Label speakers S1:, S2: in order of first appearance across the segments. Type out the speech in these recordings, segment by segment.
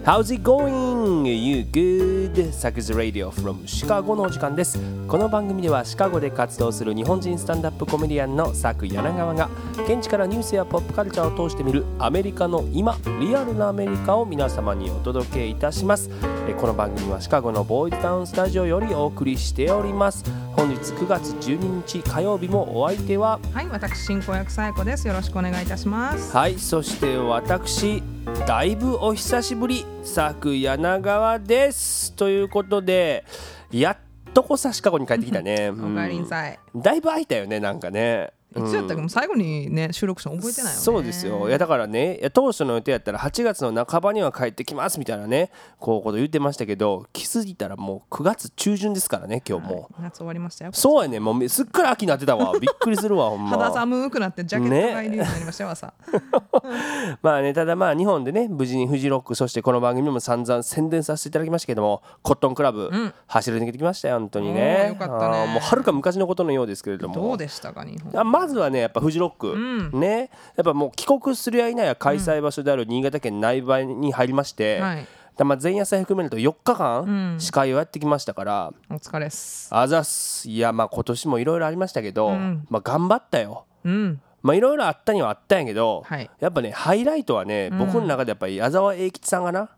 S1: How's it going? You good? サクズ Radio from シカゴのお時間です。この番組ではシカゴで活動する日本人スタンダップコメディアンのサク柳川が現地からニュースやポップカルチャーを通して見るアメリカの今、リアルなアメリカを皆様にお届けいたします。この番組はシカゴのボーイズタウンスタジオよりお送りしております。本日9月12日火曜日もお相手は
S2: 私進行役さやこです。よろしくお願いいたします。
S1: そして私だいぶお久しぶりサク柳川ですということで、やっとこさシカゴに帰ってきたね
S2: おかえりんさい。
S1: だいぶ空いたよね、なんかね。
S2: いつやったっけ、もう最後にね収録したの覚えてないよね。
S1: そうですよ。いやだからね、当初の予定やったら8月の半ばには帰ってきますみたいなねこと言ってましたけど、気づいたらもう9月中旬ですからね、今日も、
S2: 夏終わりましたよ。
S1: そうやね、もうすっかり秋になってたわ。びっくりするわほんま。
S2: 肌寒くなってジャケットがいるようになりましたよ、朝。
S1: まあね、ただまあ日本でね無事にフジロック、そしてこの番組も散々宣伝させていただきましたけども、コットンクラブ、走り抜けてきましたよ本当にね。
S2: よかったね。
S1: もうはるか昔のことのようですけれども、
S2: どうでしたか日本。
S1: まずはねやっぱフジロック、ね、やっぱもう帰国するや否や開催場所である新潟県苗場に入りまして、まあ前夜祭含めると4日間司会をやってきましたから、
S2: お疲れっす。
S1: あざっす。いやまあ今年もいろいろありましたけど、まあ頑張ったよ。まあいろいろあったにはあったんやけど、やっぱねハイライトはね、僕の中でやっぱり矢沢永吉さんがな。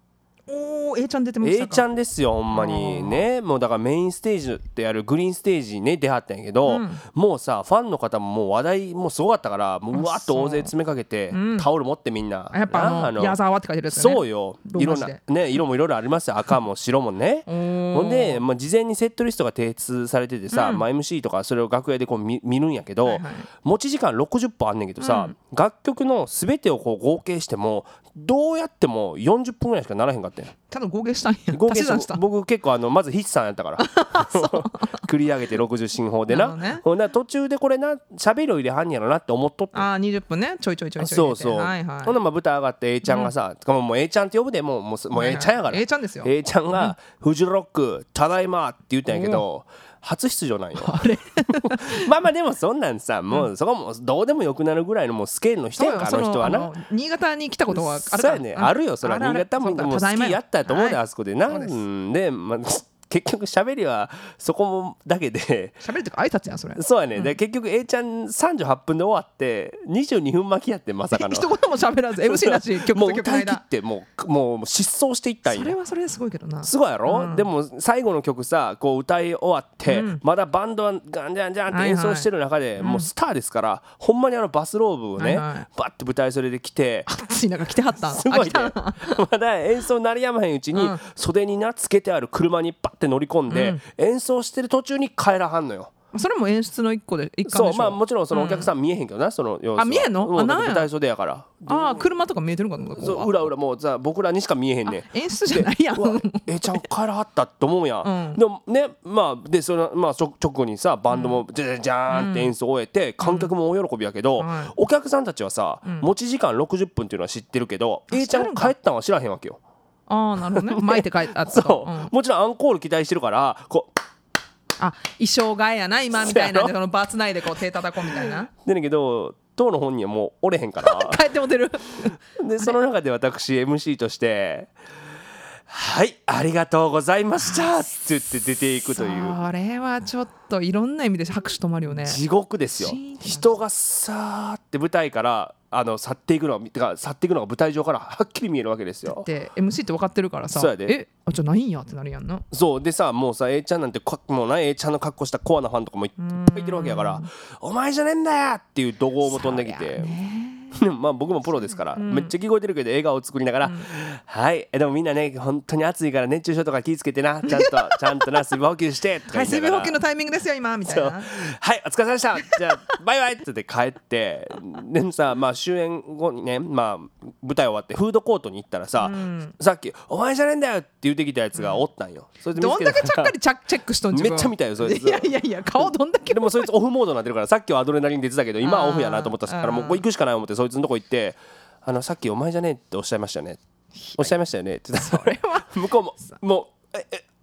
S2: A ちゃん出てましたか。
S1: A ちゃんですよほんまにね。もうだからメインステージであるグリーンステージにね出はったんやけど、もうさファンの方ももう話題もすごかったから、もううわっと大勢詰めかけて、タオル持ってみんな
S2: やっぱ矢沢って書いてるやつよね。
S1: そうよ、いろんなね色もいろいろありますよ、赤も白もね。ほんで、まあ、事前にセットリストが提出されててさ、まあ、MC とかそれを楽屋でこう 見るんやけど、持ち時間60分あんねんけどさ、楽曲の全てをこう合計してもどうやっても40分ぐらいしかならへんかったんや。
S2: ただ合計したんや。
S1: 合計した僕結構まず筆算やったから繰り上げて60進法でな、ほんな途中でこれな喋りを入れはんやろなって思っとって、
S2: 20分ねちょい
S1: そうそう、ほんなまあ舞台上がって A ちゃんがさ、もう A ちゃんって呼ぶで、もう A ちゃんやから、
S2: A ちゃんですよ。
S1: A ちゃんがフジロックただいまって言ったんやけど、初出場なんよ。まあまあでもそんなんさ、もうそこもどうでもよくなるぐらいのもうスケールの人やから、あの人はな。
S2: 新潟に来たことはあるか。
S1: そうやね、あるよそれは。新潟も好きやったと思うで、あそこでな。でまあ結局喋りはそこもだけで、
S2: 喋りとか挨拶やんそれ。
S1: そうやね、で結局 A ちゃん38分で終わって22分巻きやって、まさかの
S2: 一言も喋らず MC なし、曲
S1: もう
S2: と曲の間
S1: 歌い切ってもう失踪していったんや。
S2: それはそれですごいけどな。
S1: すごいやろ、でも最後の曲さこう歌い終わって、まだバンドはガンジャンジャンって演奏してる中で、もうスターですから、ほんまにバスローブをね、バッて舞台袖で着て、
S2: 暑い中来てはったん。
S1: すごいね。まだ演奏鳴りやまへんうちに、袖になつけてある車にバッて乗り込んで、演奏してる途中に帰らはんのよ。
S2: それも演出の一環でしょ。
S1: そう、まあもちろんそのお客さん見えへんけどな、その様子は。
S2: 見えんの？
S1: 舞台袖やから。
S2: 車とか見えてるかと。
S1: そう裏もうさ僕らにしか見えへんねん。
S2: 演出じゃないやん。
S1: ちゃん帰らはったと思うやん。でもね、まあでそのまあ直後にさバンドもジャジャーンって演奏を終えて、観客も大喜びやけど、お客さんたちはさ持ち時間60分っていうのは知ってるけど、A ちゃん帰ったんは知らへんわけよ。
S2: なるほどね。巻いて帰ったと。
S1: そう、もちろんアンコール期待してるからこう。
S2: 衣装替えやな今みたいな、このバーツ内でこう手叩こうみたいな。
S1: でねけど当の本人はもうおれへんから
S2: 帰っても出る。
S1: でその中で私 MC としてはいありがとうございましたって言って出ていくという。
S2: それはちょっといろんな意味で拍手止まるよね。
S1: 地獄ですよ。人がさーって舞台から去っていくのが舞台上からはっきり見えるわけですよ。
S2: で MC って分かってるからさ、
S1: そうやで、
S2: じゃないんやってなるやんな。
S1: そうでさ、もうさ A ちゃんなんてもうな A ちゃんの格好したコアなファンとかもいっぱいいてるわけやから、お前じゃねえんだよっていう怒号も飛んできて、まあ僕もプロですから、めっちゃ聞こえてるけど笑顔を作りながら、はいでもみんなね本当に暑いから熱中症とか気ぃつけてな、ちゃんとな水分補給してとか言いながら、
S2: 水分補給のタイミングですよ今みたいな。
S1: はいお疲れ様でした、じゃあバイバイって言って帰って、でもさまあ終演後にね、まあ舞台終わってフードコートに行ったらさ、さっきお前じゃねえんだよって言ってきたやつがおったんよ。それで
S2: どんだけちゃっかりチェックしとんじゃん。
S1: めっちゃ見たよそいつ。
S2: いや顔どんだけ。
S1: でもそいつオフモードになってるから、さっきはアドレナリン出てたけど今はオフやなと思ったから、もう行くしかない思ってそいつのとこ行って、さっきお前じゃねえっておっしゃいましたよねって言ったら、それは向こうも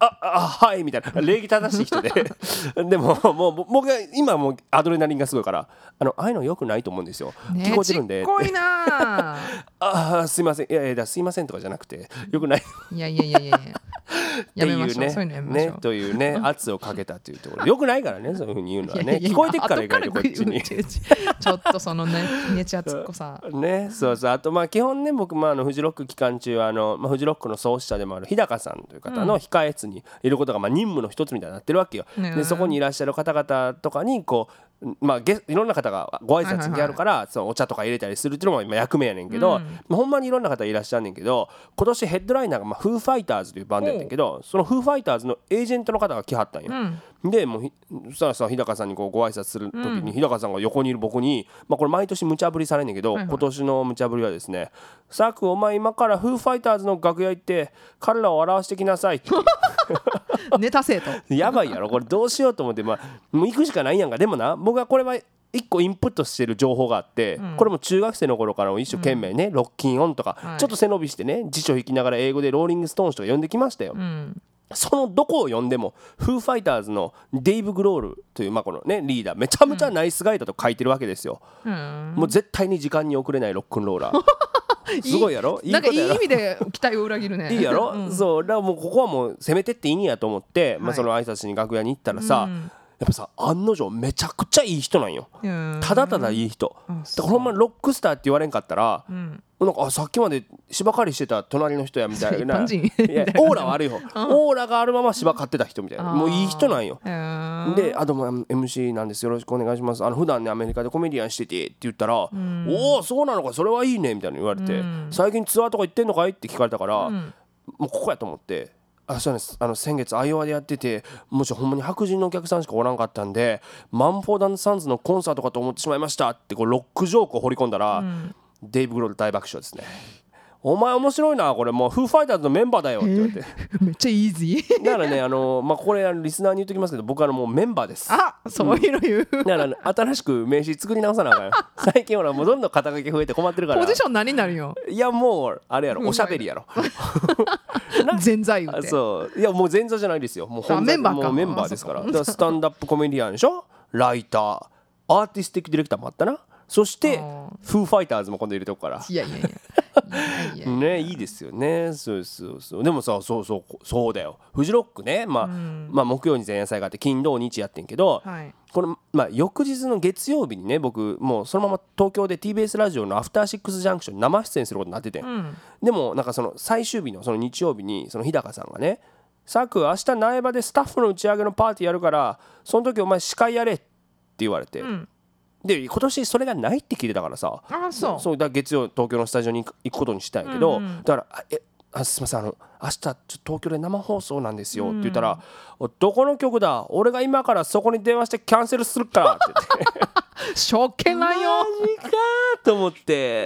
S1: はいみたいな礼儀正しい人ででももう僕が今もうアドレナリンがすごいからああいうの良くないと思うんですよ、
S2: ね、
S1: 聞こえてるんで。
S2: ちっこいな
S1: すいません、いやすいませんとかじゃなくて良くない
S2: いややめましょう、そういうのやめましょう、
S1: ねというね圧をかけたというところ良くないからね、そういうふうに言うのはね、聞こえてくから意外とこっちに
S2: ちょっとそのねねちゃつっこさ
S1: ね、そうあと基本ね僕フジロック期間中フジロックの創始者でもある日高さんという方の控え室にいることが任務の一つみたいになってるわけよ、でそこにいらっしゃる方々とかにこういろんな方がご挨拶にやるから、そのお茶とか入れたりするっていうのも今役目やねんけど、ほんまにいろんな方いらっしゃるねんけど、今年ヘッドライナーがフーファイターズというバンドやってんけど、そのフーファイターズのエージェントの方が来はったんよ、でもうそしたらさ日高さんにこうご挨拶する時に、日高さんが横にいる僕に、これ毎年無茶ぶりされんねんけど、今年の無茶ぶりはですね、サクお前今からフーファイターズの楽屋行って彼らを表してきなさいって
S2: ネタ生徒
S1: やばいやろこれ、どうしようと思って、もう行くしかないやんか。でもな、僕はこれは一個インプットしてる情報があって、これも中学生の頃から一生懸命ね、ロッキンオンとか、ちょっと背伸びしてね辞書引きながら英語でローリングストーンズとか読んできましたよ、そのどこを読んでもフーファイターズのデイブ・グロールというこのねリーダーめちゃめちゃナイスガイだと書いてるわけですよ、もう絶対に時間に遅れないロックンローラーすごいやろ、
S2: なんかいい意味で期待を裏切るね
S1: いいやろ、そうだからもうここはもう攻めてっていいんやと思って、その挨拶に楽屋に行ったらさ、やっぱさ案の定めちゃくちゃいい人なんよ、ただただいい人、だからほんまロックスターって言われんかったら、なんかさっきまで芝刈りしてた隣の人やみたいな、いやオーラはあるよオーラがあるまま芝刈ってた人みたいな、もういい人なんよ。でどうも MC なんです、よろしくお願いします、普段ねアメリカでコメディアンしててって言ったら、おおそうなのかそれはいいねみたいな言われて、最近ツアーとか行ってんのかいって聞かれたから、もうここやと思って、そうです、先月アイオワでやってて、もしほんまに白人のお客さんしかおらんかったんでマンフォーダンサンズのコンサートかと思ってしまいましたってこうロックジョークを掘り込んだら、デイブ・グロール大爆笑ですね。お前面白いなこれ、もうフーファイターズのメンバーだよって言われて
S2: めっちゃイージー
S1: だからねこれリスナーに言っときますけど、僕はもうメンバーです。
S2: そういうの言う、
S1: だから、新しく名刺作り直さなあかんよ最近ほらもうどんどん肩書き増えて困ってるから。
S2: ポジション何になるよ。
S1: いやもうあれやろ、おしゃべりやろ
S2: 前座言うて、
S1: そういやもう前座じゃないですよ、もう
S2: メンバーか、
S1: もうメンバーですから。だからスタンダップコメディアンでしょ、ライター、アーティスティックディレクターもあったな、そしてフーファイターズも今度入れとくから。
S2: いや
S1: ね、いいですよね。そうでもさ、そうだよ、フジロックね、木曜に前夜祭があって金土日やってんけど、この翌日の月曜日にね、僕もうそのまま東京で TBS ラジオのアフターシックスジャンクションに生出演することになってて、でもなんかその最終日のその日曜日にその日高さんがね、サク明日苗場でスタッフの打ち上げのパーティーやるからその時お前司会やれって言われて、で今年それがないって聞いてたからさ、そうだ月曜東京のスタジオに行くことにしたんやけど、だからすいません明日ちょっと東京で生放送なんですよって言ったら、どこの局だ、俺が今からそこに電話してキャンセルするからって言って
S2: しょっけないよ
S1: マジかと思って、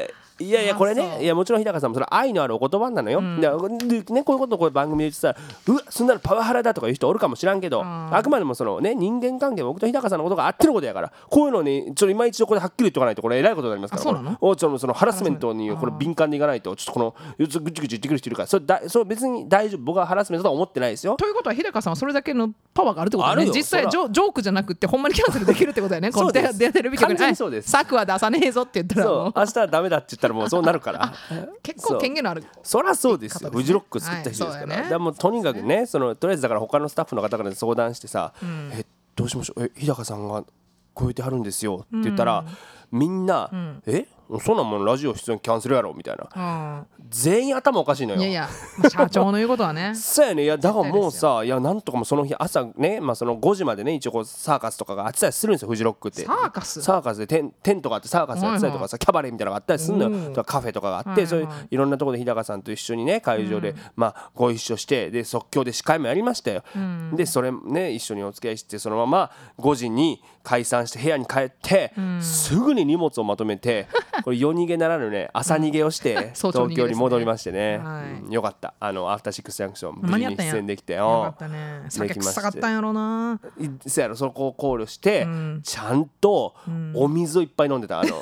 S1: いやこれね、いやもちろん日高さんもそれ愛のあるお言葉なのよ、でね、こういうことをこういう番組で言ってたら、うわそんなのパワハラだとかいう人おるかもしらんけど、あくまでもそのね人間関係、僕と日高さんのことがあってのことやから、こういうのに今一度これはっきり言っておかないとこれえらいことになりますから、そのハラスメントにこれ敏感でいかないと、ちょっとこのぐちぐち言ってくる人いるから、それ別に大丈夫、僕はハラスメントとは思ってないですよ。
S2: ということは日高さんはそれだけのパワーがあるってことだね。実際ジョークじゃなくてほんまにキャンセルできるってことだよね。
S1: そうです、
S2: テレビ局に
S1: 策
S2: は出さねえぞって言ったら、
S1: そう明日はダメだって言ったらもうそうなるから
S2: 結構権限のある。
S1: そりゃそうですよ、フジロック作った人ですから、だからもうとにかくね、とりあえずだから他のスタッフの方から相談してさ、どうしましょう、日高さんがこう言ってはるんですよって言ったら、みんな、そんなもんラジオ出演キャンセルやろみたいな、全員頭おかしいのよ。
S2: いや社長の言うことはね
S1: そうやね。いやだからもうさ、いやなんとかもその日朝ね、その5時までね一応こうサーカスとかがあってたりするんですよ、フジロックって。サーカスでテントがあってサーカスやってたりとかさ、キャバレーみたいなのがあったりするのよ、とかカフェとかがあって、そういういろんなところで日高さんと一緒にね会場でご一緒して、で即興で司会もやりましたよ、でそれね一緒にお付き合いして、そのまま5時に解散して部屋に帰って、すぐに荷物をまとめてこれ夜逃げならぬね朝逃げをして東京に戻りましてね、よかった、アフターシックスジャンクション無事に出演できて、
S2: よかったね。酒臭かったんやろな。
S1: そうやろ、そこを考慮して、ちゃんとお水をいっぱい飲んでた。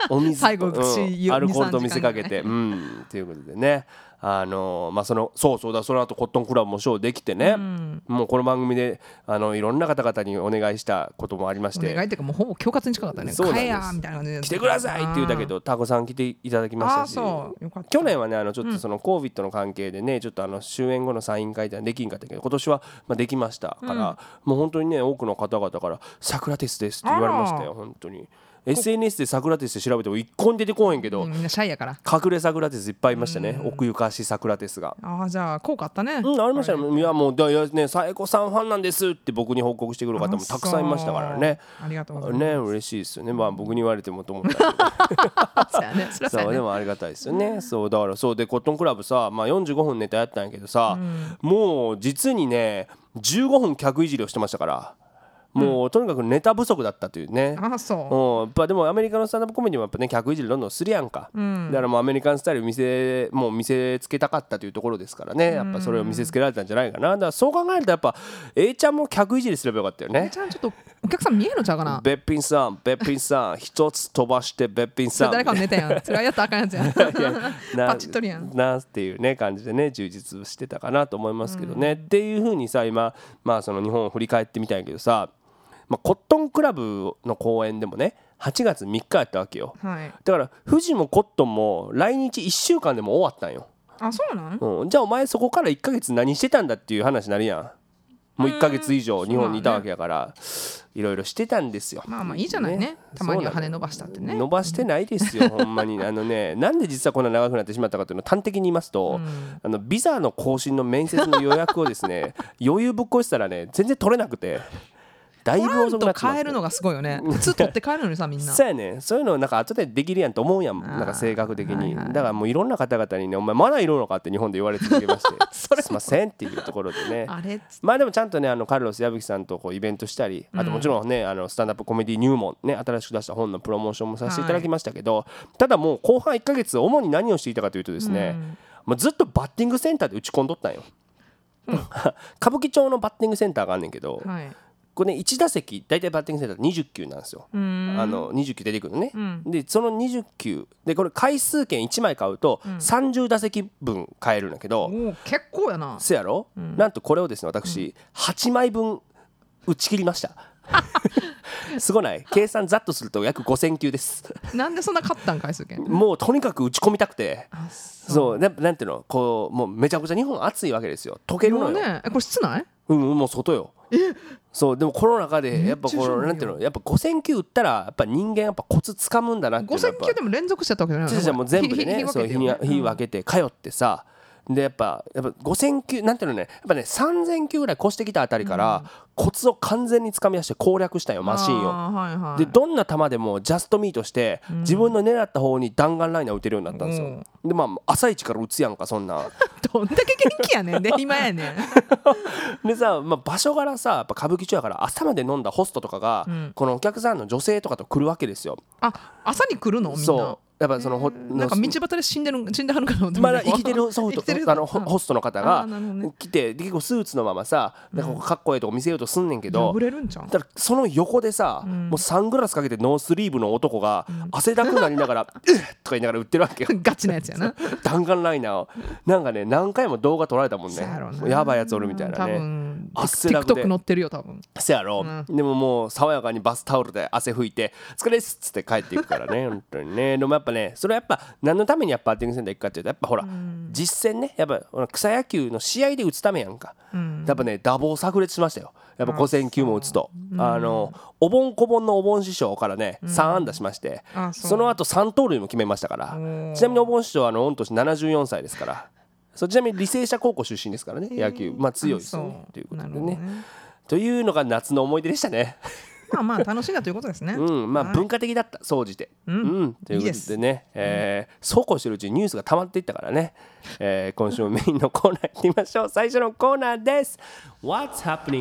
S1: お水
S2: 最後
S1: アルコールと見せかけてということでね、まあそうだ、その後コットンクラブもショーできてね、もうこの番組でいろんな方々にお願いしたこともありまして、
S2: お願いっていうかもうほぼ恐喝に近かったね。
S1: そうなんです。
S2: 帰やみたいな感じで
S1: 来てくださいって言ったけど、タコさん来ていただきましたし、
S2: そうよかった。
S1: 去年はねちょっとそのコービットの関係でね、ちょっと終演後のサイン会ではできんかったけど、今年はできましたから、もう本当にね多くの方々からサクラテスですって言われましたよ。本当にSNS でサクラテスで調べても一個に出てこへんけど、
S2: みんなシャイやから
S1: 隠れサクラテスいっぱいいましたね。奥ゆかしサクラテスが。
S2: じゃあ効果あったね。
S1: ありましたね。いやもうね、サエコさんファンなんですって僕に報告してくる方もたくさんいましたからね。
S2: ありがとうございます。
S1: ね、嬉しいですよね。まあ僕に言われてもと思ったけど
S2: そうやね。
S1: そうでもありがたいですよね。そうだからそうでコットンクラブさ、45分ネタやったんやけどさ、もう実にね15分客いじりをしてましたから。もうとにかくネタ不足だったというね。
S2: そう。
S1: やっぱでもアメリカのスタンダップコメディもやっぱね客いじりどんどんするやんか、だからもうアメリカンスタイル見せつけたかったというところですからね、やっぱそれを見せつけられたんじゃないかな。だからそう考えるとやっぱ A ちゃんも客いじりすればよかったよね。
S2: A ちゃんちょっとお客さん見えるのちゃうかな。
S1: べっぴんさん一つ飛ばしてべっぴんさん、
S2: 誰かのネタやん。それはやったらあかんやつやん。パチッとるやん
S1: なっていうね感じでね充実してたかなと思いますけどね、っていう風にさ今その日本を振り返ってみたんやけどさ、コットンクラブの公演でもね8月3日やったわけよ、だから富士もコットンも来日1週間でも終わったんよ。
S2: そうなん、
S1: じゃあお前そこから1ヶ月何してたんだっていう話になるやん。もう1ヶ月以上日本にいたわけやからいろいろしてたんですよ。
S2: いいじゃないね。たまには羽伸ばしたってね。
S1: 伸ばしてないですよほんまになんで実はこんな長くなってしまったかというのを端的に言いますと、ビザの更新の面接の予約をですね余裕ぶっこしたらね全然取れなくて、だいぶ遅くなってます。
S2: 帰るのがすごいよね。普通取って帰るのにさみんな。
S1: そうやね。そういうのなんか後でできるやんと思うやん。なんか性格的に。だからもういろんな方々にね、お前まだいるのかって日本で言われ続けましてすいませんっていうところでね。でもちゃんとねカルロス矢吹さんとこうイベントしたり、あともちろんねスタンダップコメディ入門ね新しく出した本のプロモーションもさせていただきましたけど、ただもう後半1ヶ月主に何をしていたかというとですね、ずっとバッティングセンターで打ち込んどったんよ。歌舞伎町のバッティングセンターがあんねんけど。これね1打席大体バッティングセンター20球なんですよ。20球出てくるのね、でその20球でこれ回数券1枚買うと30打席分買えるんだけど、
S2: 結構やな。
S1: せやろ、なんとこれをですね私8枚分打ち切りましたすごない？計算ざっとすると約5000球です。
S2: なんでそんな買ったん回数券？
S1: もうとにかく打ち込みたくて、そうなんていうのこうもうめちゃくちゃ日本暑いわけですよ。溶けるのよ。
S2: これ室内？
S1: もう外よ。そうでもコロナ禍でやっぱこのなんていうのやっぱ5000球打ったらやっぱ人間やっぱコツつかむんだなっていうの。
S2: 5000球でも連続しちゃったわけじゃないの？
S1: もう全部でね日分けて通ってさ。でやっぱ5000球なんていうのねやっぱね3000球ぐらい越してきたあたりからコツを完全につかみ出して攻略したよマシンを。でどんな球でもジャストミートして自分の狙った方に弾丸ライナー打てるようになったんですよ。で朝一から打つやんかそんな
S2: どんだけ元気やねんで今やねん
S1: でさ、場所柄さやっぱ歌舞伎町やから朝まで飲んだホストとかがこのお客さんの女性とかと来るわけですよ。
S2: 朝に来るのみんな。
S1: そうやっぱその
S2: なんか道端で死んではるかな。
S1: まだ生きてるホストの方が来て結構スーツのままさなんかかっこいいとこ見せようとすんねんけど、ただその横でさもうサングラスかけてノースリーブの男が汗だくなりながらとか言いながら売ってるわけよ
S2: ガチなやつやな
S1: 弾丸ライナーをなんかね何回も動画撮られたもんね。やばいやつおるみたいなね。
S2: 汗だくで TikTok 載ってるよ多分。
S1: せやろ、でももう爽やかにバスタオルで汗拭いて疲れですっつって帰っていくからね本当にね。でもやっぱねそれやっぱ何のためにやっぱバッティングセンター行くかっていうとやっぱほら実戦ねやっぱ草野球の試合で打つためやんか。やっぱね打棒炸裂しましたよ。やっぱ5000球も打つとお盆こぼんのお盆師匠からね3安打しまして、その後3盗塁も決めましたから。ちなみにお盆師匠は御年74歳ですから。ちなみに履正社高校出身ですからね野球強いですよねということでね。というのが夏の思い出でしたね
S2: 楽しいなということですね。
S1: 文化的だった総じて。ということでねそうこうしてるうちにニュースが溜まっていったからね、今週もメインのコーナー行ってみましょう。最初のコーナーです。 What's happening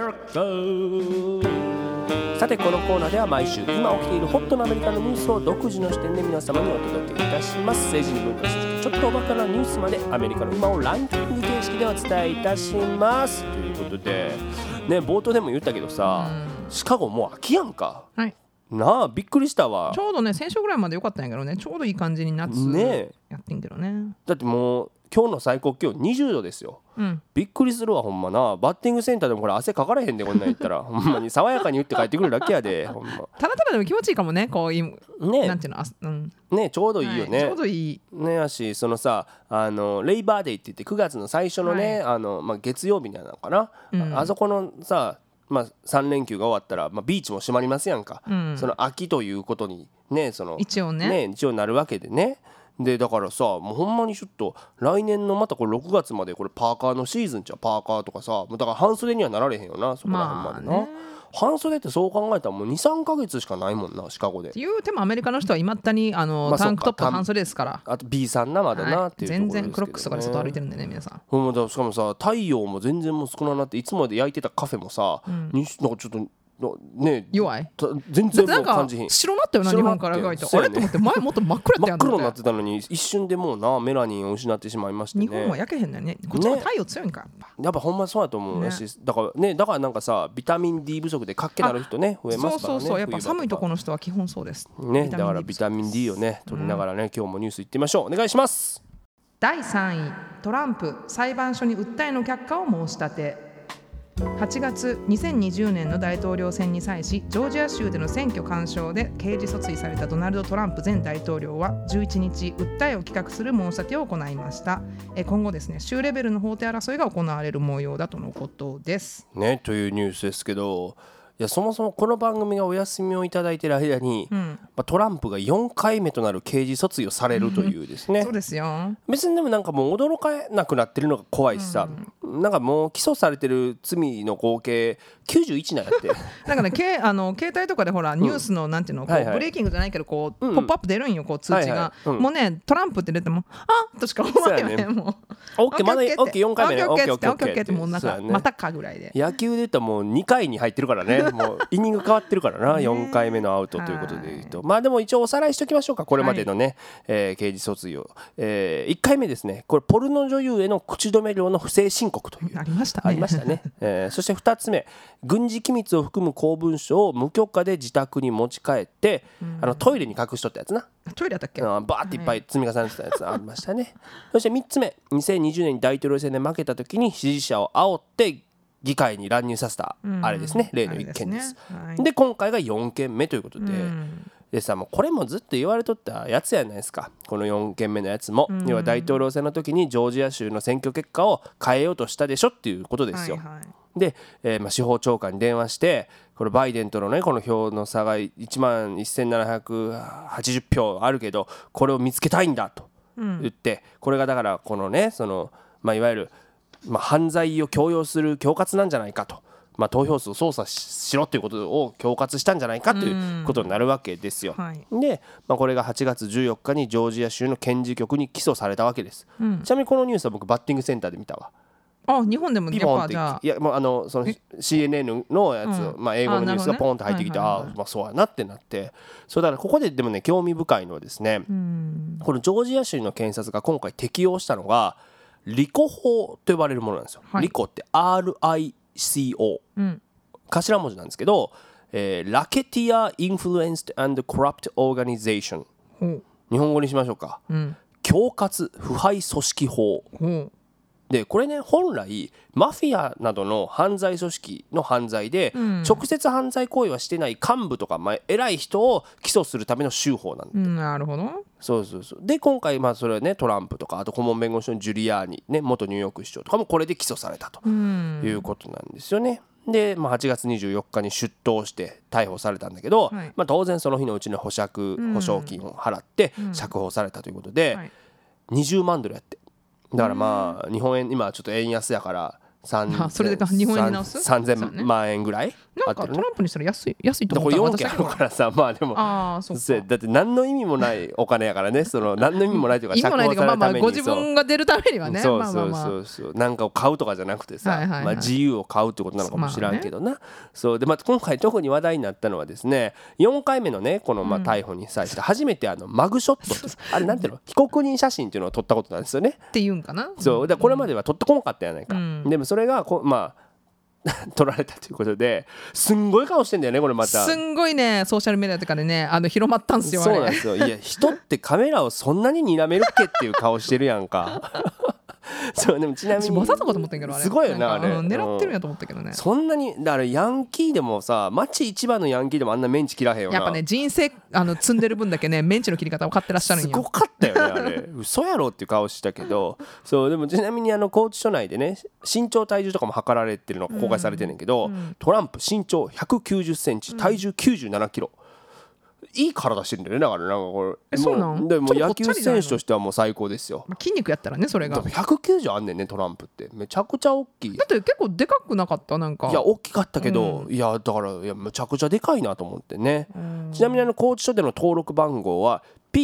S1: America。 さてこのコーナーでは毎週今起きているホットなアメリカのニュースを独自の視点で皆様にお届けいたします。政治に文化史ちょっとおバカなニュースまでアメリカの今をランキング形式でお伝えいたしますということでね、冒頭でも言ったけどさ、シカゴもう秋やんか。 なあびっくりしたわ。
S2: ちょうどね先週ぐらいまで良かったんやけどね、ちょうどいい感じに夏
S1: ね
S2: やってんけどね。
S1: だってもう今日の最高気温20度ですよ。びっくりするわほんまな。バッティングセンターでもこれ汗かかれへんでこんなん言ったらほんまに爽やかに打って帰ってくるだけやでほんま。
S2: ただただでも気持ちいいかもね、こういう
S1: ね
S2: なんていうの、
S1: ねちょうどいいよね、
S2: はい、ちょうどいい
S1: ねやしそのさレイバーデーって言って9月の最初のね、月曜日なのかな、あそこのさ3連休が終わったら、ビーチも閉まりますやんか、その秋ということにね
S2: 一応
S1: なるわけでね。でだからさもうほんまにちょっと来年のまたこれ6月までこれパーカーのシーズンちゃう。パーカーとかさもうだから半袖にはなられへんよなそこら辺までな、半袖ってそう考えたらもう 2,3 ヶ月しかないもんなシカゴで。
S2: 言うてもアメリカの人はいまだにタンクトップ半袖ですから。
S1: あと B さんなまだなっていうところですけど、ね、
S2: 全然クロックスとかで外歩いてるんでね皆さん。
S1: ほんまだ。しかもさ太陽も全然もう少ななって、いつまで焼いてたカフェもさ、なんかちょっとね
S2: 弱い
S1: 全然もう感じひん。
S2: 白なったよな日本から描いて、あれと思って前もっと真っ暗やったやん。
S1: 真っ黒になってたのに一瞬でもうなメラニンを失ってしまいましてね。
S2: 日本は焼けへんのよね。こっちは太陽強いんか
S1: やっぱほんまそうやと思うし、だからなんかさビタミン D 不足でかっけなる人ね増えますからね。
S2: そうやっぱ寒いところの人は基本そうです
S1: ね。だからビタミン D をね取りながらね、今日もニュースいってみましょう。お願いします。
S2: 第3位、トランプ裁判所に訴えの却下を申し立て。8月2020年の大統領選に際しジョージア州での選挙干渉で刑事訴追されたドナルド・トランプ前大統領は11日訴えを棄却する申し立てを行いました。今後ですね州レベルの法廷争いが行われる模様だとのことです
S1: ね。というニュースですけど、いやそもそもこの番組がお休みをいただいている間に、トランプが4回目となる刑事訴追をされるというですね、
S2: そうですよ。
S1: 別にでもなんかもう驚かなくなってるのが怖いしさ、なんかもう起訴されてる罪の合計91なんやって
S2: なんかね携帯とかでほらニュースのなんていうの、こうブレイキングじゃないけどこうポップアップ出るんよ、こう通知が、もうねトランプって出てもあとしか思わないよね。もう
S1: OK まだ OK4 回目ね
S2: OK ってもうなんかまたかぐらいで。
S1: 野球で言ったらもう2回に入ってるからねもうイニング変わってるからな4回目のアウトということで言うと、でも一応おさらいしておきましょうか。これまでのね、刑事訴追を、1回目ですね、これポルノ女優への口止め料の不正申告という
S2: ありましたね
S1: そして2つ目、軍事機密を含む公文書を無許可で自宅に持ち帰って、トイレに隠しとったやつな。
S2: トイレだったっけ、
S1: バーっていっぱい積み重ねてたやつありましたねそして3つ目、2020年に大統領選で負けた時に支持者を煽って議会に乱入させた、あれですね、例の1件です。で今回が4件目ということで、でさもうこれもずっと言われとったやつやないですか。この4件目のやつも、要は大統領選の時にジョージア州の選挙結果を変えようとしたでしょっていうことですよ。で、司法長官に電話してこれバイデンとのねこの票の差が11,780票あるけどこれを見つけたいんだと言って、これがだからこのねいわゆる犯罪を強要する恐喝なんじゃないかと、投票数を操作しろということを恐喝したんじゃないかということになるわけですよ。で、これが8月14日にジョージア州の検事局に起訴されたわけです。ちなみにこのニュースは僕バッティングセンターで見たわ。
S2: 日本でも
S1: ピポンって、いやもうその CNN のやつ、英語のニュースがポンと入ってきて、そうやなってなって、そうだからここででもね興味深いのはですね、このジョージア州の検察が今回適用したのがリコ法と呼ばれるものなんですよ。リコって RICO、頭文字なんですけど、ラケティア・インフルエンスド・アンド・コラプト・オーガニゼーション、日本語にしましょうか、恐喝腐敗組織法、でこれね本来マフィアなどの犯罪組織の犯罪で、直接犯罪行為はしてない幹部とか、偉い人を起訴するための州法なんで、
S2: なるほど。
S1: そうで今回それはねトランプとかあと顧問弁護士のジュリアーニ、元ニューヨーク市長とかもこれで起訴されたということなんですよね。で、8月24日に出頭して逮捕されたんだけど、当然その日のうちに保釈保証金を払って釈放されたということで、20万ドルやって、だから日本円今ちょっと円安やから
S2: それで日本円に直す
S1: 3000万円ぐらい
S2: なんかトランプにしたら安いと思った
S1: これ4件あるからさ、でもだって何の意味もないお金やからね何の意味もないというか釈放されるために
S2: ご自分が出るためにはね、
S1: そうなんかを買うとかじゃなくてさ、自由を買うってことなのかもしらんけどな。そうで今回特に話題になったのはですね、4回目のねこの逮捕に際して初めてマグショットあれなんていうの被告人写真っていうのを撮ったことなんですよね。
S2: っていうんかな。
S1: そうでこれまでは撮ってこなかったやないか。でもそれが取られたということですんごい顔してんだよねこれまた。
S2: すんごいねソーシャルメディアとかでね広まったんですよ。
S1: そうなんですよ。いや人ってカメラをそんなに睨めるっけっていう顔してるやんかそうでもちなみに
S2: わざとかと思ったけどあれ
S1: すごいよねあれ、
S2: 狙ってるんやと思ったけどね、
S1: そんなにだからヤンキーでもさ町一番のヤンキーでもあんなメンチ切らへんよな。
S2: やっぱね人生積んでる分だけねメンチの切り方分かってらっしゃるんよ。
S1: すごかったよねあれ嘘やろっていう顔したけどそうでもちなみに拘置所内でね身長体重とかも測られてるのが公開されてるんだけど、トランプ身長190センチ体重97キロ、いい体してるんだよね。だからなんかこれ
S2: そうなん
S1: でも野球選手としてはもう最高ですよ。
S2: 筋肉やったらねそれが。
S1: でも190あんねんねトランプってめちゃくちゃ大きい。
S2: だって結構でかくなかったなんか。
S1: いや大きかったけど、いやだからいやめちゃくちゃでかいなと思ってね。ちなみに拘置所での登録番号は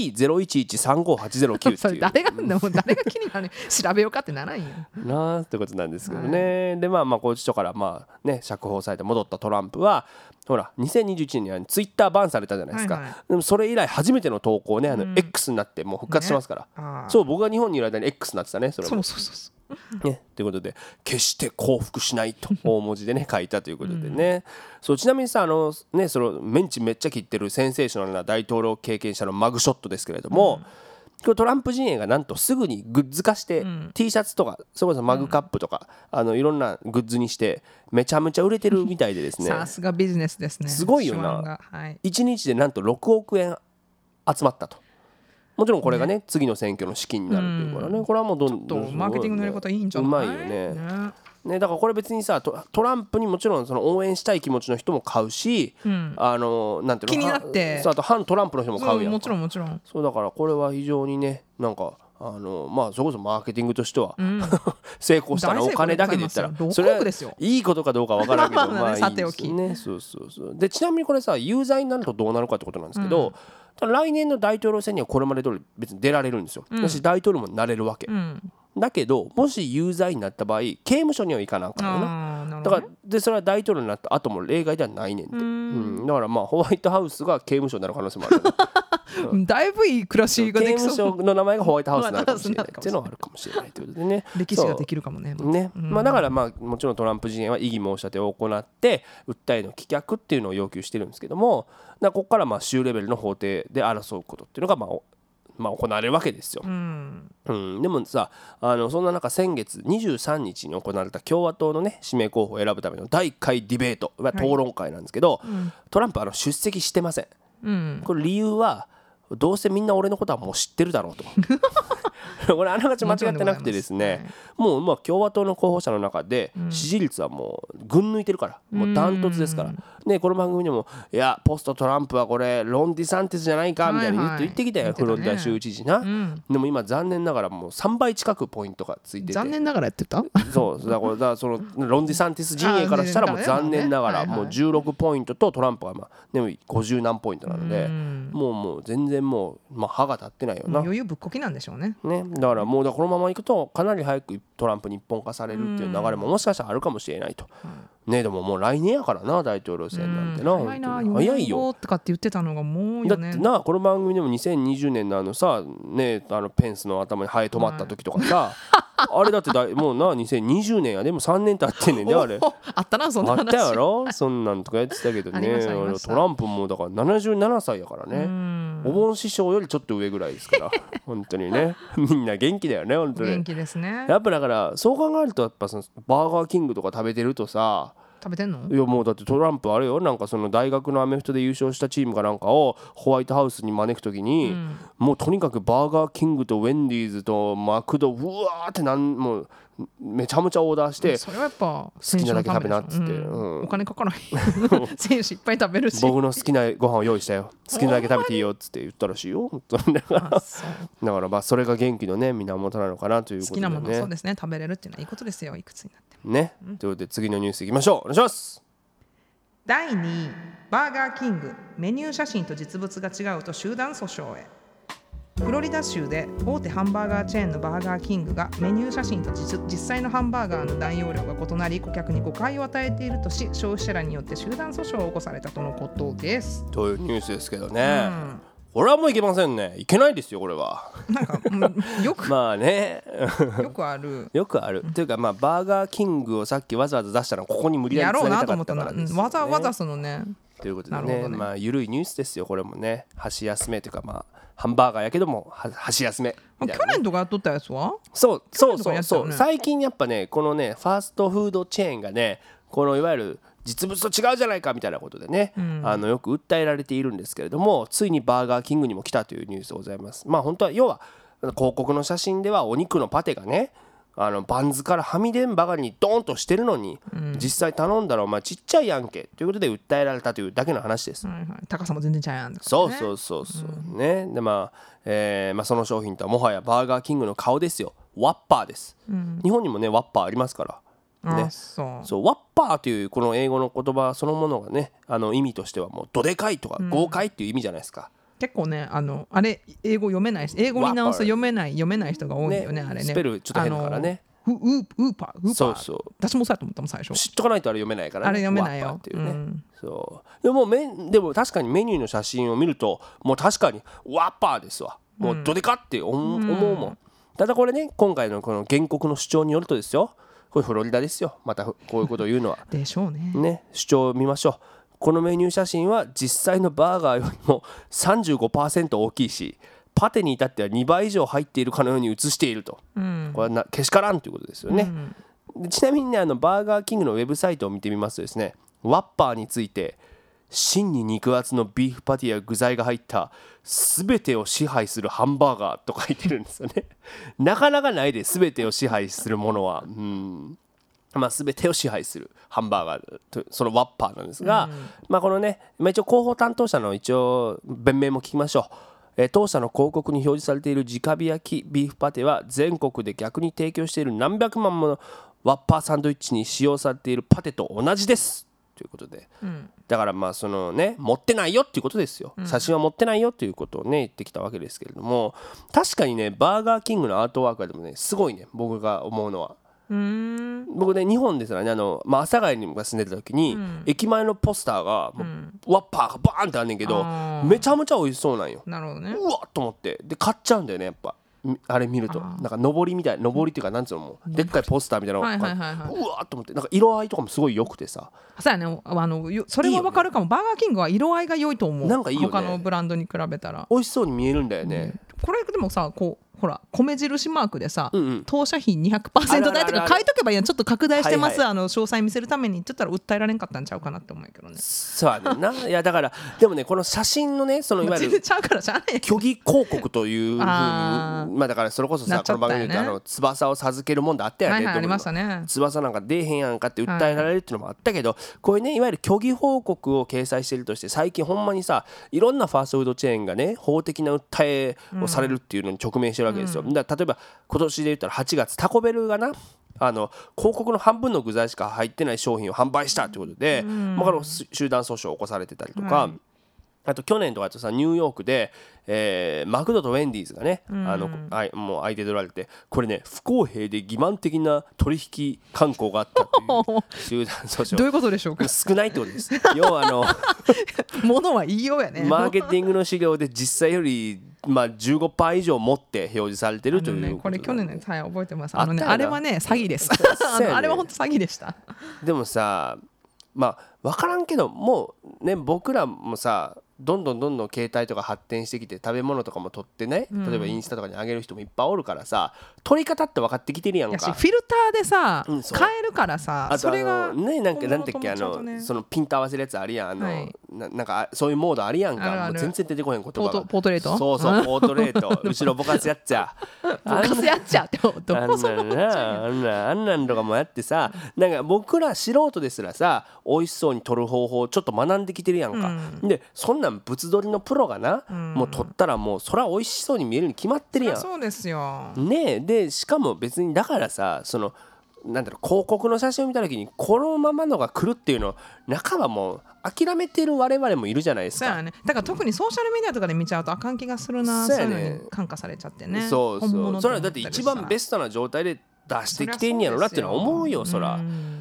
S1: P01135809 っていう
S2: それ誰が気になる調べようかってならんよ
S1: なあってことなんですけどね、で拘置所から釈放されて戻ったトランプはほら2021年にはツイッターバンされたじゃないですか、でもそれ以来初めての投稿ねX になってもう復活しますから、そう僕が日本にいる間に X になってたねそれも。
S2: そう
S1: ね、ということで決して降伏しないと大文字でね書いたということでね、そうちなみにさねそのメンチめっちゃ切ってるセンセーショナルな大統領経験者のマグショットですけれども、これトランプ陣営がなんとすぐにグッズ化して、T シャツとかそれこそマグカップとか、いろんなグッズにしてめちゃめちゃ売れてるみたいでですね
S2: さすがビジネスですね。
S1: すごいよな、1日でなんと6億円集まったと。もちろんこれがね次の選挙の資金になるというからね、これはもうどんどん
S2: マーケティングのやり方いいんじゃない？
S1: うまいよね。だからこれ別にさトランプにもちろんその応援したい気持ちの人も買うし、なんていうの
S2: 気になって
S1: あと反トランプの人も買うやんか。
S2: もちろん
S1: そうだからこれは非常にねなんかそれこそマーケティングとしては、成功したらお金だけで言ったらそれはいいことかどうかわからんけどまあいいですね。そうでちなみにこれさ有罪になるとどうなるかってことなんですけど、来年の大統領選にはこれまで通り別に出られるんですよ。私大統領もなれるわけ、だけどもし有罪になった場合刑務所には行かなあかんよな。だからでそれは大統領になった後も例外ではないねんて、だからホワイトハウスが刑務所になる可能性もある、
S2: だいぶいい暮らしができそう。
S1: 刑務所の名前がホワイトハウスになるかもしれないっていうのはあるかもしれないということでね、
S2: 歴史ができるかもね。
S1: だからもちろんトランプ陣営は異議申し立てを行って訴えの棄却っていうのを要求してるんですけども、ここから州レベルの法廷で争うことっていうのが行われるわけですよ。でもさそんな中先月23日に行われた共和党のね指名候補を選ぶための第1回ディベート、討論会なんですけど、トランプ出席してません。これ理由はどうせみんな俺のことはもう知ってるだろうとこれあながち間違ってなくてですね、もう共和党の候補者の中で支持率はもう群抜いてるから、もうダントツですからね。この番組でもいやポストトランプはこれロン・ディサンティスじゃないかみたいに言ってきたよ、フロリダ州知事な。でも今残念ながらもう3倍近くポイントがついてて、
S2: 残念ながらやってた
S1: そうだからそのロン・ディサンティス陣営からしたらもう残念ながらもう16ポイントとトランプがでも50何ポイントなので、もう全然もう歯が立ってないよな。
S2: 余裕ぶっこきなんでしょうね。
S1: だからもうこのままいくとかなり早くトランプに一本化されるっていう流れももしかしたらあるかもしれないと、でももう来年やからな大統領選なんてな、早いよ
S2: とかって言ってたのがもう
S1: だってな、この番組でも2020年のさねペンスの頭にハエ止まった時とかさ、あれだってもうな2020年やでも3年経ってんねんであれ
S2: あったなそんな話。
S1: あったやろそんなんとかやってたけどねトランプもだから77歳やからね、お盆師匠よりちょっと上ぐらいですから本当にねみんな元気だよね本当に
S2: 元気ですね。
S1: やっぱだからそう考えるとやっぱそのバーガーキングとか食べてるとさ、
S2: 食べてんの？
S1: いやもうだってトランプあれよ、なんかその大学のアメフトで優勝したチームかなんかをホワイトハウスに招くときに、もうとにかくバーガーキングとウェンディーズとマクドうわーってもうめちゃめちゃオーダーして、
S2: それはやっぱ
S1: 好きなだけ食べなっつって、
S2: お金かからない選手いっぱい食べるし、
S1: 僕の好きなご飯を用意したよ、好きなだけ食べていいよっつって言ったらしいよだからそれが元気のね源なのかなということでね。
S2: 好きなものそうですね、食べれるっていうのはいいことですよ、いくつになっても
S1: ね、ということで次のニュースいきましょう。お願いします。
S2: 第2位、バーガーキングメニュー写真と実物が違うと集団訴訟へ。フロリダ州で大手ハンバーガーチェーンのバーガーキングがメニュー写真と実際のハンバーガーの内容量が異なり顧客に誤解を与えているとし、消費者らによって集団訴訟を起こされたとのことです。
S1: というニュースですけどね、 これはもういけませんね。いけないですよこれは。
S2: なんかよく
S1: まあね
S2: よくある
S1: よくあるっていうか、まあバーガーキングをさっきわざわざ出したのはここに無理や
S2: や
S1: りつなげたか
S2: ろうなと思ったな、
S1: ったからですよね。
S2: わざわざそのね。
S1: ということで
S2: なるほどね
S1: ね、まあ緩いニュースですよこれもね。箸休めというか、まあハンバーガーやけども箸休めみたいなね。
S2: 去年とかやっとったやつは
S1: そう
S2: 去年とかやってたよね
S1: 最近やっぱねこのねファーストフードチェーンがねこのいわゆる実物と違うじゃないかみたいなことでね、よく訴えられているんですけれども、ついにバーガーキングにも来たというニュースでございます。まあ本当は要は広告の写真ではお肉のパテがねバンズからはみ出んばかりにドーンとしてるのに、実際頼んだらお前ちっちゃいやんけということで訴えられたというだけの話です。
S2: はいはい、高さも全然ちゃうやん、ね、
S1: そうね。でまあその商品とはもはやバーガーキングの顔ですよ。ワッパーです、日本にもねワッパーありますからね。そうワッパーというこの英語の言葉そのものがね意味としてはもうどでかいとか豪快っていう意味じゃないですか。
S2: 結構ねあれ英語読めないし英語に直すと読めない人が多いよね、あれね。
S1: スペルちょっと変だからね。
S2: ウーパー
S1: そう
S2: 私もそうやと思ったもん最初。
S1: 知っとかないとあれ読めないからね。
S2: あれ読めないよ
S1: ワッパーっていうね、そうでも確かにメニューの写真を見るともう確かにワッパーですわ。もうどでかって思うもん、ただこれね今回のこの原告の主張によるとですよ、これフロリダですよ、またこういうことを言うのは
S2: でしょうね。
S1: 主張を見ましょう。このメニュー写真は実際のバーガーよりも 35% 大きいし、パテに至っては2倍以上入っているかのように写していると、これはけしからんということですよね、でちなみにねバーガーキングのウェブサイトを見てみますとですね、ワッパーについて真に肉厚のビーフパティや具材が入った全てを支配するハンバーガーと書いてるんですよねなかなかないで全てを支配するものは、まあ、全てを支配するハンバーガーとそのワッパーなんですが、まあこのね、一応広報担当者の一応弁明も聞きましょう。当社の広告に表示されている直火焼きビーフパテは全国で逆に提供している何百万ものワッパーサンドイッチに使用されているパテと同じですということで、だからまあそのね持ってないよっていうことですよ、写真は持ってないよということをね言ってきたわけですけれども、確かにねバーガーキングのアートワークでもねすごいね僕が思うのは、僕ね日本ですらね阿佐ヶ谷に昔住んでた時に、駅前のポスターがもう、ワッパーがバーンってあんねんけどめちゃめちゃ美味しそうなんよ。
S2: なるほどね。
S1: うわっと思ってで買っちゃうんだよねやっぱ。あれ見るとなんか上りみたいな上りっていうかなんつうのもでっかいポスターみたいなのがうわっと思ってなんか色合いとかもすごい良くてさ。
S2: そうやね、それは分かるかも。バーガーキングは色合いが良いと思う。
S1: なんかいいよね、
S2: 他のブランドに比べたら
S1: 美味しそうに見えるんだよね、
S2: これでもさこうほら米印マークでさ、当社費 200% 台とか書いとけばいいやん。ちょっと拡大してます、詳細見せるためにちょっと訴えられんかったんちゃうかなって思うけどね。
S1: そうやねんな。いやだからでもねこの写真のねそのいわゆる虚偽広告というふうにまあだからそれこそさ、この番組で言うと翼を授けるもんだあったやん、
S2: ありましたね。
S1: 翼なんか出えへんやんかって訴えられるっていうのもあったけど、こういうねいわゆる虚偽報告を掲載しているとして最近ほんまにさいろんなファーストフードチェーンがね法的な訴えをされるっていうのに直面してるわけですよ。だから例えば今年で言ったら8月タコベルがな広告の半分の具材しか入ってない商品を販売したということで、この集団訴訟を起こされてたりとか、あと去年とかだとさニューヨークで、マクドとウェンディーズがねもう相手取られて、これね不公平で欺瞞的な取引慣行があったという集団訴訟。
S2: どういうことでしょうか。
S1: 少ないってことです。要は
S2: 物は言いようやね。
S1: マーケティングの資料で実際より15% 以上持って表示されてるという、
S2: これ去年のやつ、覚えてます。あれはね詐欺です。あれは本当詐欺でした。
S1: でもさ分からんけどもうね僕らもさどんどん携帯とか発展してきて食べ物とかも撮ってね、例えばインスタとかに上げる人もいっぱいおるからさ、撮り方って分かってきてるやんか。
S2: フィルターでさ、変えるからさ、
S1: あと
S2: それが
S1: ねなんてっけそのピント合わせるやつあるやんなんかそういうモードあるやんか。もう全然出てこへん言葉が
S2: ポートレート。
S1: そうポートレート後ろぼかすやっちゃ
S2: ぼかすやっちゃってどこそこ
S1: あんなんとかもやってさ、なんか僕ら素人ですらさ美味しそうに撮る方法をちょっと学んできてるやんか、でそんなん物撮りのプロがな、もう撮ったらもうそら美味しそうに見えるに決まってるやん。
S2: そうですよ
S1: ねえ。でしかも別にだからさなんだろう広告の写真を見た時にこのままのが来るっていうの中はもう諦めてる我々もいるじゃないですか。
S2: そうやね。だから特にソーシャルメディアとかで見ちゃうとあかん気がするな。そういうのに感化されちゃってね。
S1: そうそれはだって一番ベストな状態で出してきてんやろなっていうのは思うよ。そら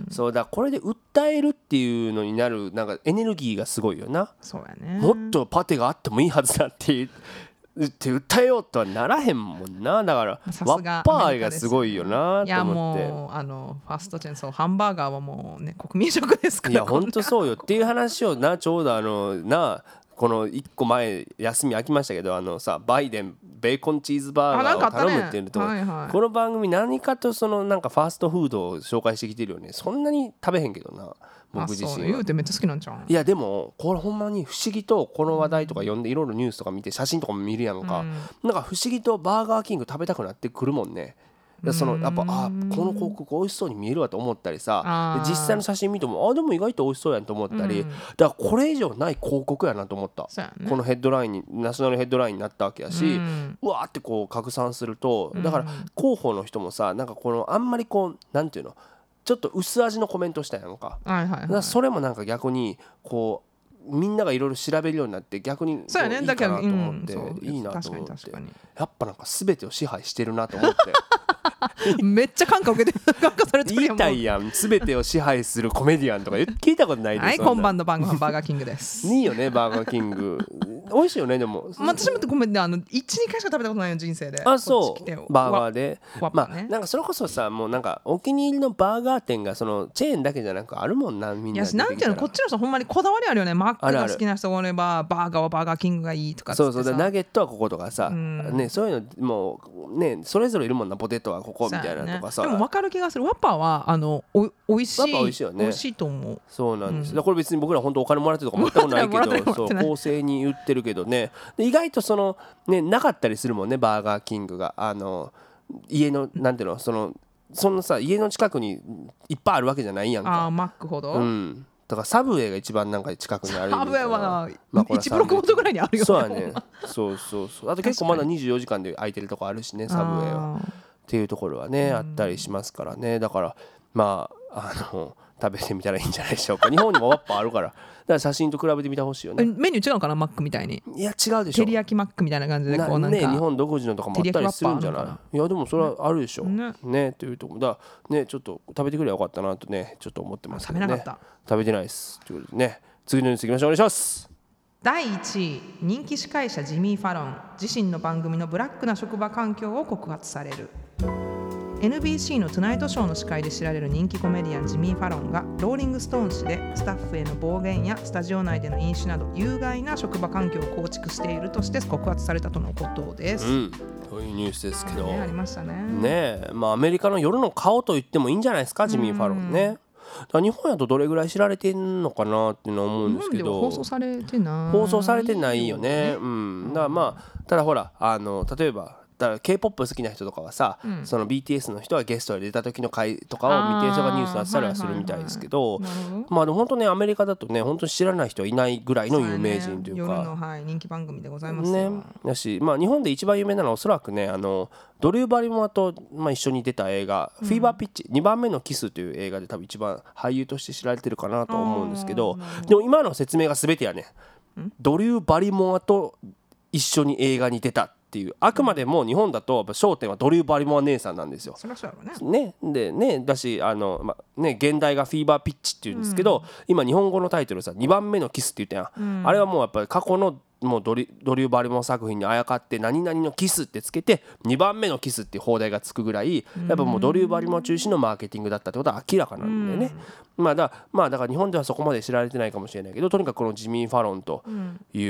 S1: そうだ、これで訴えるっていうのになるなんかエネルギーがすごいよな。
S2: そうやね。
S1: もっとパテがあってもいいはずだって訴えようとはならへんもんな。だから
S2: さす
S1: ワ
S2: が
S1: ッパー愛がすごいよなと
S2: いや
S1: 思って。
S2: もうファストチェーン、そうハンバーガーはもうね国民食ですから。
S1: いやほんとそうよっていう話をな、ちょうどこの1個前休み空きましたけどさ、バイデンベーコンチーズバーガーを頼むっていうのと、
S2: はいはい、
S1: この番組何かとそのなんかファストフードを紹介してきてるよね。そんなに食べへんけどな、僕自身は。
S2: そう言うてめっちゃ好きなんちゃう。
S1: いやでもこれほんまに不思議とこの話題とか読んでいろいろニュースとか見て写真とかも見るやんか、なんか不思議とバーガーキング食べたくなってくるもんね。やっぱこの広告美味しそうに見えるわと思ったりさ、で実際の写真見てもでも意外と美味しそうやんと思ったり、だからこれ以上ない広告やなと思った、このヘッドラインにナショナルヘッドラインになったわけやし、うわーってこう拡散すると、だから広報の人もさ、なんかこのあんまりこうなんていうの、ちょっと薄味のコメントしたやんか、だからそれもなんか逆にこうみんながいろいろ調べるようになって逆にいいかなと思って、いいなと思って、やっぱなんか全てを支配してるなと思って
S2: めっちゃ感化受けて感化されてるやん。
S1: 言いたいやん、全てを支配するコメディアンとか聞いたことないです。
S2: はい、今晩の晩ご飯バーガーキングです。
S1: いいよねバーガーキング美味しいよね。でも
S2: 私もごめんね、1、2回しか食べたことないよ人生で。
S1: そうバーガーでなんかそれこそさ、もうなんかお気に入りのバーガー店がそのチェーンだけじゃなくあるもんな、みんな。
S2: いやなんていうの、こっちの人ほんまにこだわりあるよね。マックが好きな人がおればバーガーはバーガーキングがいいとか。
S1: そうでナゲットはこことかさ、ね、そういうのもうねそれぞれいるもんな。ポテトはここみたいなとかさ、
S2: でも分かる気がする。ワッパーはおいしい、
S1: ワッパー美味しいよね。美
S2: 味しいと思う。
S1: そうなんです、これ別に僕ら本当お金もらってるとか全くないけど、そう公正に言ってるけどね。で意外とそのねなかったりするもんね、バーガーキングが家のなんていうの、そのさ家の近くにいっぱいあるわけじゃないやんか。
S2: マックほど。
S1: だからサブウェイが一番なんか近くにある。
S2: サブウェイは1ブロックごとぐらいにあるよね。
S1: そうやね。そうあと結構まだ24時間で空いてるとこあるしね、サブウェイはっていうところはねあったりしますからね。だから食べてみたらいいんじゃないでしょうか。日本にもワッパーあるから、だから写真と比べてみてほしいよね。
S2: メニュー違うかな、マックみたいに。
S1: いや違うでしょ。
S2: 照り焼きマックみたいな感じでこうなんか
S1: ね、日本独自のとかもあったりするんじゃない。いやでもそれはあるでしょねというところだね。ちょっと食べてくればよかったなとねちょっと思ってますけどね。
S2: 食べなかった。
S1: 食べてないですということでね、次のニュースいきましょう。お願いします。
S2: 第1位、人気司会者ジミー・ファロン、自身の番組のブラックな職場環境を告発される。NBC のトゥナイトショーの司会で知られる人気コメディアンジミー・ファロンがローリングストーン誌でスタッフへの暴言やスタジオ内での飲酒など有害な職場環境を構築しているとして告発されたとのことです。
S1: というニュースですけど、
S2: ありましたね。
S1: アメリカの夜の顔と言ってもいいんじゃないですか、ジミー・ファロンね。日本やとどれぐらい知られてんのかなっていうのは思うんですけど、
S2: 日本では放送されてないよ
S1: ね。だからただほら例えばだから K-POP 好きな人とかはさ、その BTS の人がゲストで出た時の回とかを見て、それがニュースになってたりはするみたいですけど、でも本当ねアメリカだとね本当に知らない人はいないぐらいの有名人というか、
S2: 夜の人気番組でございますよ
S1: ね。だし、日本で一番有名なのはおそらくねドリュー・バリモアと一緒に出た映画、フィーバーピッチ2番目のキスという映画で多分一番俳優として知られてるかなと思うんですけど、でも今の説明が全てやね、ドリュー・バリモアと一緒に映画に出たっていう。あくまでも日本だと焦点はドリュー・バリモア姉さんなんですよ。
S2: そりゃそうやろね。
S1: でねだし現代がフィーバーピッチっていうんですけど、今日本語のタイトルさ2番目のキスって言ったやん、あれはもうやっぱり過去のもうドリュー・バリモア作品にあやかって何々のキスってつけて2番目のキスっていう放題がつくぐらい、やっぱもうドリュー・バリモア中心のマーケティングだったってことは明らかなんだよね。だから日本ではそこまで知られてないかもしれないけど、とにかくこのジミー・ファロンという、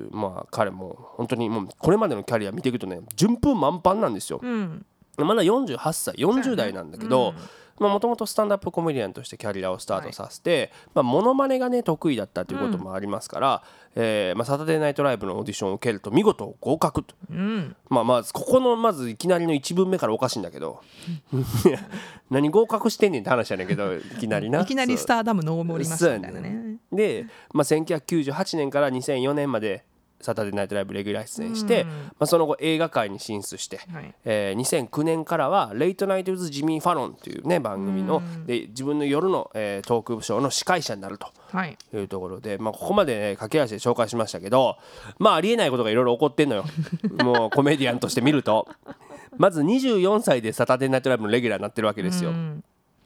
S1: 彼も本当にもうこれまでのキャリア見ていくとね順風満帆なんですよ。まだ48歳40代なんだけど、もともとスタンダップコメディアンとしてキャリアをスタートさせて、モノマネがね得意だったということもありますから、サタデーナイトライブのオーディションを受けると見事合格と、ここのまずいきなりの1文目からおかしいんだけど何合格してんねんって話やねんけど、いきなり
S2: スターダム登りましたみたいなね。
S1: で、1998年から2004年までサタデーナイトライブレギュラー出演して、その後映画界に進出して、2009年からはレイトナイト with ジミー・ファロンというね番組ので自分の夜の、トークショーの司会者になるというところで、ここまで、駆け足で紹介しましたけど、ありえないことがいろいろ起こってんのよもうコメディアンとして見るとまず24歳でサタデーナイトライブのレギュラーになってるわけですよ。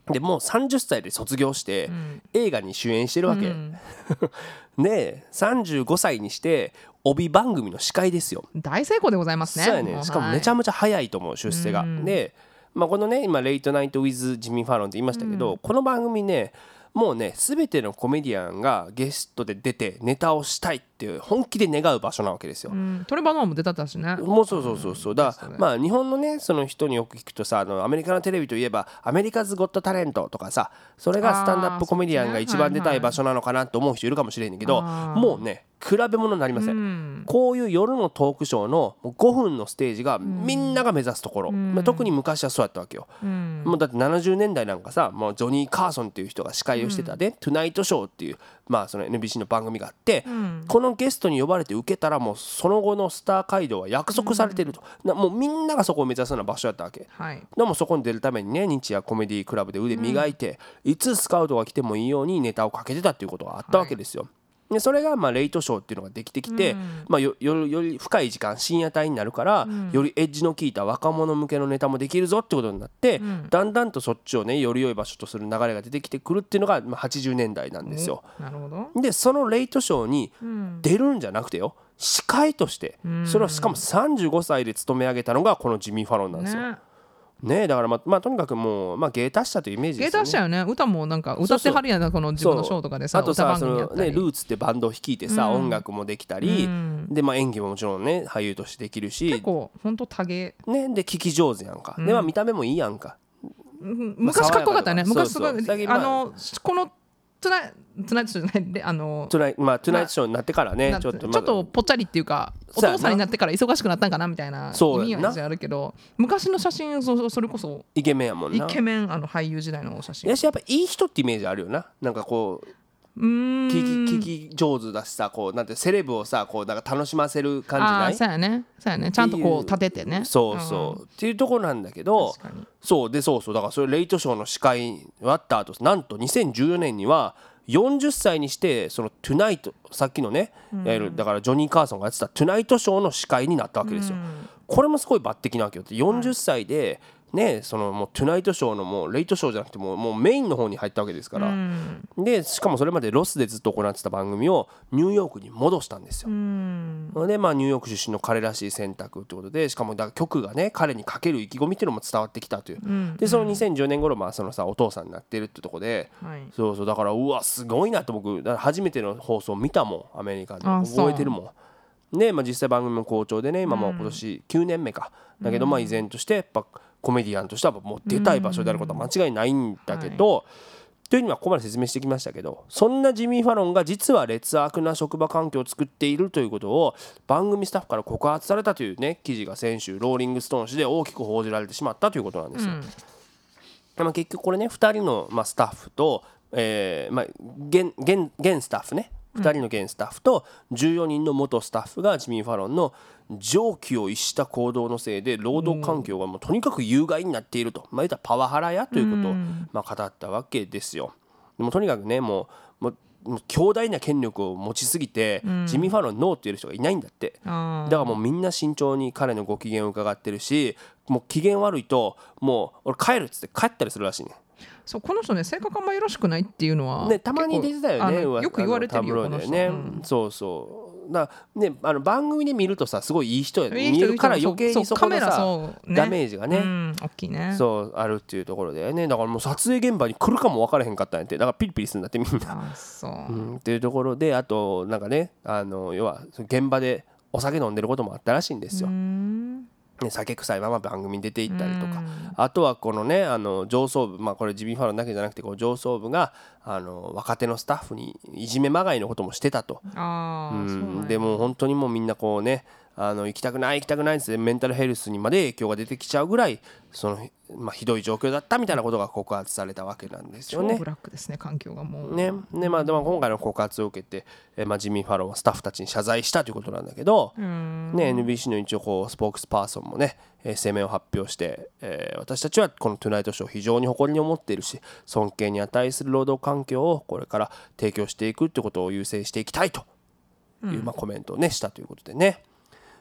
S1: でもう30歳で卒業して、映画に主演してるわけ、で35歳にして帯番組の司会ですよ。
S2: 大成功でございますね。
S1: そうやね。しかもめちゃめちゃ早いと思う、出世が。で、このね今レイトナイトウィズジミー・ファロンって言いましたけど、この番組ねもうね全てのコメディアンがゲストで出てネタをしたいっていう本気で願う場所なわけですよ。
S2: トレバー・ノアも出たったしね。
S1: もうそうだから日本のねその人によく聞くとさアメリカのテレビといえばアメリカズ・ゴット・タレントとかさ、それがスタンダップコメディアンが一番出たい場所なのかなと思う人いるかもしれんけど、もうね比べ物になりません。こういう夜のトークショーの5分のステージがみんなが目指すところ、特に昔はそうやったわけよ。もうだって70年代なんかさ、もうジョニー・カーソンっていう人が司会をしてたで、トゥナイトショーっていうその NBC の番組があって、このゲストに呼ばれて受けたらもうその後のスター街道は約束されてると、もうみんながそこを目指すような場所だったわけ、でもそこに出るためにね日夜コメディクラブで腕磨いて、いつスカウトが来てもいいようにネタをかけてたっていうことがあったわけですよ。でそれがレイトショーっていうのができてきて、より深い時間深夜帯になるから、よりエッジの効いた若者向けのネタもできるぞってことになって、だんだんとそっちをねより良い場所とする流れが出てきてくるっていうのが80年代なんですよ。
S2: なるほど。
S1: でそのレイトショーに出るんじゃなくてよ、司会として、それをしかも35歳で務め上げたのがこのジミー・ファロンなんですよ。ね、だからとにかくもう芸達者というイメージですよね。
S2: 芸達者よね。歌もなんか歌ってはるやん、この自分のショーとかでさ、
S1: あとさ
S2: 歌番組やったり、
S1: ルーツってバンドを率いてさ、音楽もできたり、で演技ももちろんね俳優としてできるし、
S2: 結構ほんと多芸
S1: ね、で聞き上手やんか、で見た目もいいやんか、
S2: 昔かっこよかったね。昔すごいこのトゥナイトショ
S1: ーになってからねちょっ
S2: とぽっちゃりっていうかお父さんになってから忙しくなったんかなみたいな意味はあるけど、昔の写真それこそ
S1: イケメンやもんな。
S2: イケメン俳優時代の写真
S1: やし、やっぱいい人ってイメージあるよな。なんかこう聞き上手だしさ、こうなんてセレブをさこうなんか楽しませる感じない？
S2: そうやねちゃんとこう立ててね、
S1: そうっていうところなんだけど、そうだからそれレイトショーの司会終わった後、なんと2014年には40歳にしてそのトゥナイト、さっきのねだからジョニー・カーソンがやってたトゥナイトショーの司会になったわけですよ。これもすごい抜擢なわけよ。40歳でね、そのもうトゥナイトショーのもうレイトショーじゃなくてもうメインの方に入ったわけですから、でしかもそれまでロスでずっと行ってた番組をニューヨークに戻したんですよ。でニューヨーク出身の彼らしい選択ということで、しかもだから曲がね彼にかける意気込みっていうのも伝わってきたという、でその2010年頃そのさお父さんになってるってとこで、そうだからうわすごいなと僕だから初めての放送見たもん、アメリカで覚えてるもんね。実際番組も好調でね、今もう今年9年目かだけど、依然としてやっぱコメディアンとしてはもう出たい場所であることは間違いないんだけど、というにはここまで説明してきましたけど、そんなジミー・ファロンが実は劣悪な職場環境を作っているということを番組スタッフから告発されたというね記事が先週ローリングストーン紙で大きく報じられてしまったということなんですよ。結局これね2人のスタッフと、現スタッフね2人の現スタッフと14人の元スタッフがジミー・ファロンの常軌を逸した行動のせいで労働環境がもうとにかく有害になっていると、言ったらパワハラやということを語ったわけですよ。でもとにかくねもう強大な権力を持ちすぎて、ジミー・ファロンノーって言える人がいないんだって。だからもうみんな慎重に彼のご機嫌を伺ってるし、もう機嫌悪いともう俺帰るっつって帰ったりするらしいね。
S2: そうこの人ね性格あんまよろしくないっていうのは、
S1: たまに出てたよね、
S2: よく言われてるよこの人ね、
S1: そうだね、番組で見るとさすごいいい人や見えるから余計にそこのさダメージがね、
S2: 大きいね、
S1: そうあるっていうところでね。だからもう撮影現場に来るかも分からへんかったんやって、だからピリピリするんだってみんなっていうところで、あとなんかね要は現場でお酒飲んでることもあったらしいんですよ。酒臭いまま番組に出ていったりとか、あとはこのね上層部、これジミー・ファロンだけじゃなくてこう上層部が若手のスタッフにいじめまがいのこともしてたと。でも本当にもうみんなこうね行きたくないってメンタルヘルスにまで影響が出てきちゃうぐらいその、ひどい状況だったみたいなことが告発されたわけなんですよね。
S2: 超ブラックですね環境がもう
S1: ね。でも今回の告発を受けて、ジミー・ファロンはスタッフたちに謝罪したということなんだけど、NBC の一応こうスポークスパーソンもね、声明を発表して、私たちはこのトゥナイトショーを非常に誇りに思っているし尊敬に値する労働環境をこれから提供していくということを優先していきたいという、コメントをねしたということでね。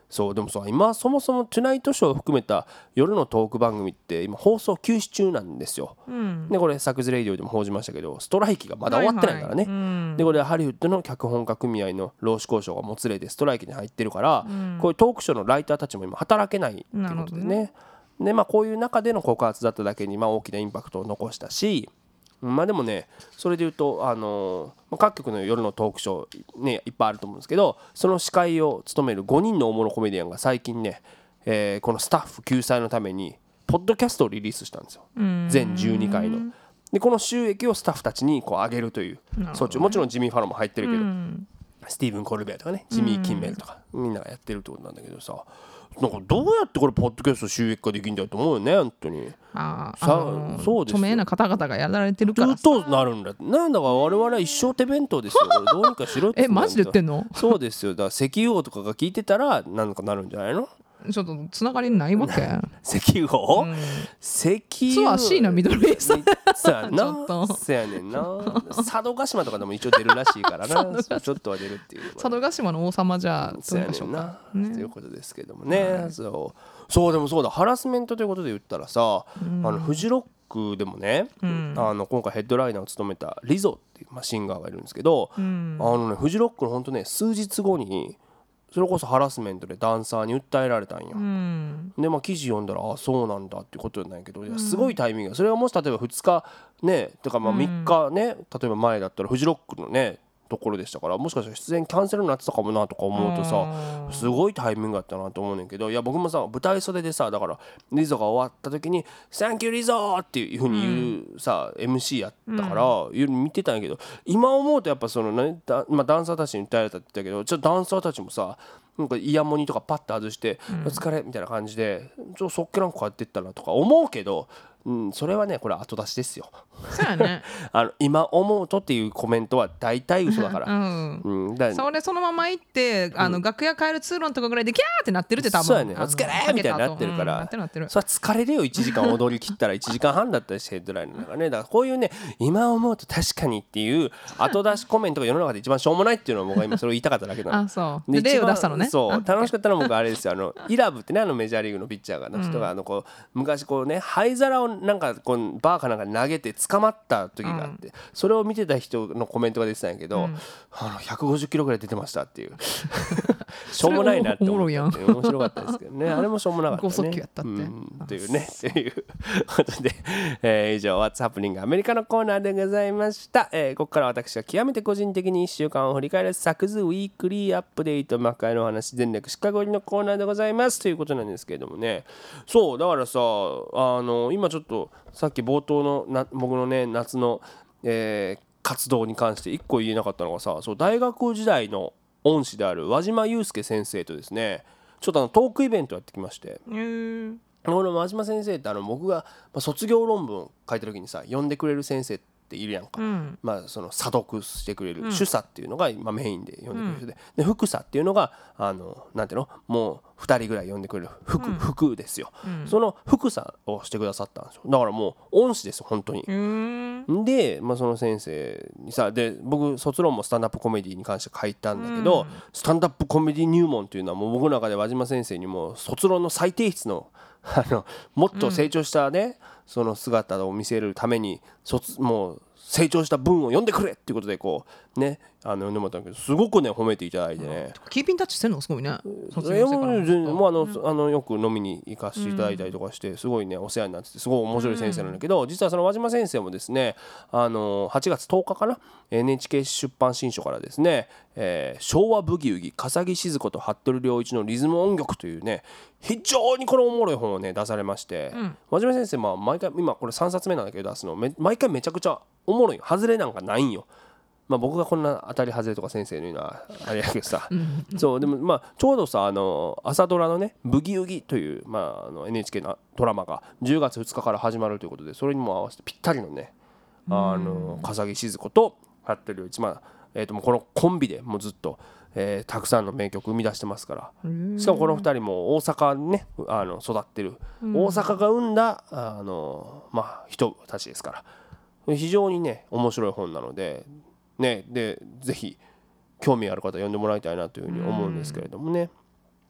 S1: そうでもさ今そもそもトゥナイトショーを含めた夜のトーク番組って今放送休止中なんですよ、でこれサクズレイディオでも報じましたけどストライキがまだ終わってないからね、でこれハリウッドの脚本家組合の労使交渉がもつれてストライキに入ってるから、こういうトークショーのライターたちも今働けないっていうことでね、でこういう中での告発だっただけに大きなインパクトを残したし、でもねそれでいうと各局の夜のトークショーねいっぱいあると思うんですけど、その司会を務める5人の大物コメディアンが最近ね、このスタッフ救済のためにポッドキャストをリリースしたんですよ、全12回の。でこの収益をスタッフたちにこう上げるという措置、もちろんジミー・ファロンも入ってるけど、スティーブン・コルベアとかねジミー・キンメルとかみんながやってるってことなんだけどさ、なんかどうやってこれポッドキャスト収益化できるんだよと思うよね本当に。
S2: そうですよ、著名な方々がやられてるからさ
S1: となるんだ。なんだか我々は一生手弁当ですよ。これどうにかしろって
S2: マジで言ってんの？
S1: そうですよ。だから石油王とかが聞いてたらなんかなるんじゃないの？
S2: ちょっとつながりないわけ
S1: 石油王、石油
S2: ツアー C なミドルイースト
S1: そうやなそうやねんな佐渡島とかでも一応出るらしいからなちょっとは出るっていう
S2: 佐渡島の王様じゃ
S1: どうでしょうかということですけどもね、そうでもそうだハラスメントということで言ったらさ、フジロックでもね、今回ヘッドライナーを務めたリゾっていう、シンガーがいるんですけど、フジロックのほんとね数日後にそれこそハラスメントでダンサーに訴えられたんよ、で記事読んだらそうなんだっていうことなんやけど、すごいタイミング、それがもし例えば2日ねとか3日ね、例えば前だったらフジロックのねところでしたから、もしかしたら出演キャンセルになってたかもなとか思うとさ、すごいタイミングだったなと思うねんけど、いや僕もさ舞台袖でさだからリゾが終わった時に「サンキューリゾ!」っていう風に言うさ、MC やったから見てたんやけど、今思うとやっぱそのねダンサーたちに訴えられたって言ったけど、ちょっとダンサーたちもさなんかイヤモニとかパッと外して「お疲れ」みたいな感じでそっけなくこうやってったなとか思うけど、それはねこれ後出しですよ。
S2: そうやね
S1: 今思うとっていうコメントは大体嘘だから、
S2: それそのまま行って楽屋帰る通路のとこぐらいでキャーってなってるって多分
S1: そうやねお疲れみたいになってるから、それは疲れるよ。1時間踊り切ったら1時間半だったりしてヘッドラインだからね。だからこういうね今思うと確かにっていう後出しコメントが世の中で一番しょうもないっていうのは僕は今それを言いたかっただけなの。
S2: そうで例を出したのね。
S1: そう楽しかったのは僕あれですよイラブってねメジャーリーグのピッチャーの人がこう昔こうね灰皿をなんかこうバーかなんか投げて捕まった時があって、それを見てた人のコメントが出てたんやけど、150キロぐらい出てましたっていうしょうもないなって思って面白かったですけどねあれもしょうもなかったね。
S2: 剛速球やったって
S1: というねということで、以上 What's Happening アメリカのコーナーでございました。ここから私は極めて個人的に1週間を振り返るサクズウィークリーアップデート魔界の話全略シカゴ入りのコーナーでございますということなんですけれどもね、そうだからさ今ちょっとさっき冒頭の僕のね夏の、活動に関して1個言えなかったのがさ、そう大学時代の恩師である輪島祐介先生とですねちょっとトークイベントやってきまして、この輪島先生って僕が卒業論文を書いた時にさ呼んでくれる先生っているやんか、その査読してくれる主査っていうのがメインで呼んでくれる人で、副査っていうのがなんていうのもう2人ぐらい呼んでくれる副ですよ、その副査をしてくださったんですよ。だからもう恩師ですよ本当に。で、その先生にさで僕卒論もスタンダップコメディに関して書いたんだけど、スタンダップコメディ入門っていうのはもう僕の中で輪島先生にも卒論の最低質のもっと成長したね、その姿を見せるためにもう成長した文を読んでくれっていうことでこうね読んでもらったんだけど、すごくね褒めていただいてね、
S2: キーピンタッチしてんのすごいね。
S1: もうよく飲みに行かせていただいたりとかしてすごいねお世話になっててすごい面白い先生なんだけど、実はその輪島先生もですね8月10日かな NHK 出版新書からですね、昭和ブギウギ笠木静子と服部良一のリズム音楽というね非常にこれおもろい本をね出されまして、輪島先生毎回今これ3冊目なんだけど出すの毎回めちゃくちゃおもろいよ。外れなんかないんよ。僕がこんな当たり外れとか先生の言うのはあれやけどさそうでもちょうどさ朝ドラのねブギウギという、NHK のドラマが10月2日から始まるということで、それにも合わせてぴったりのね笠木静子と服部良一、もうこのコンビでもうずっと、たくさんの名曲生み出してますから、しかもこの2人も大阪にね育ってる、大阪が生んだ人たちですから非常にね面白い本なのでね、でぜひ興味ある方読んでもらいたいなというふうに思うんですけれどもね。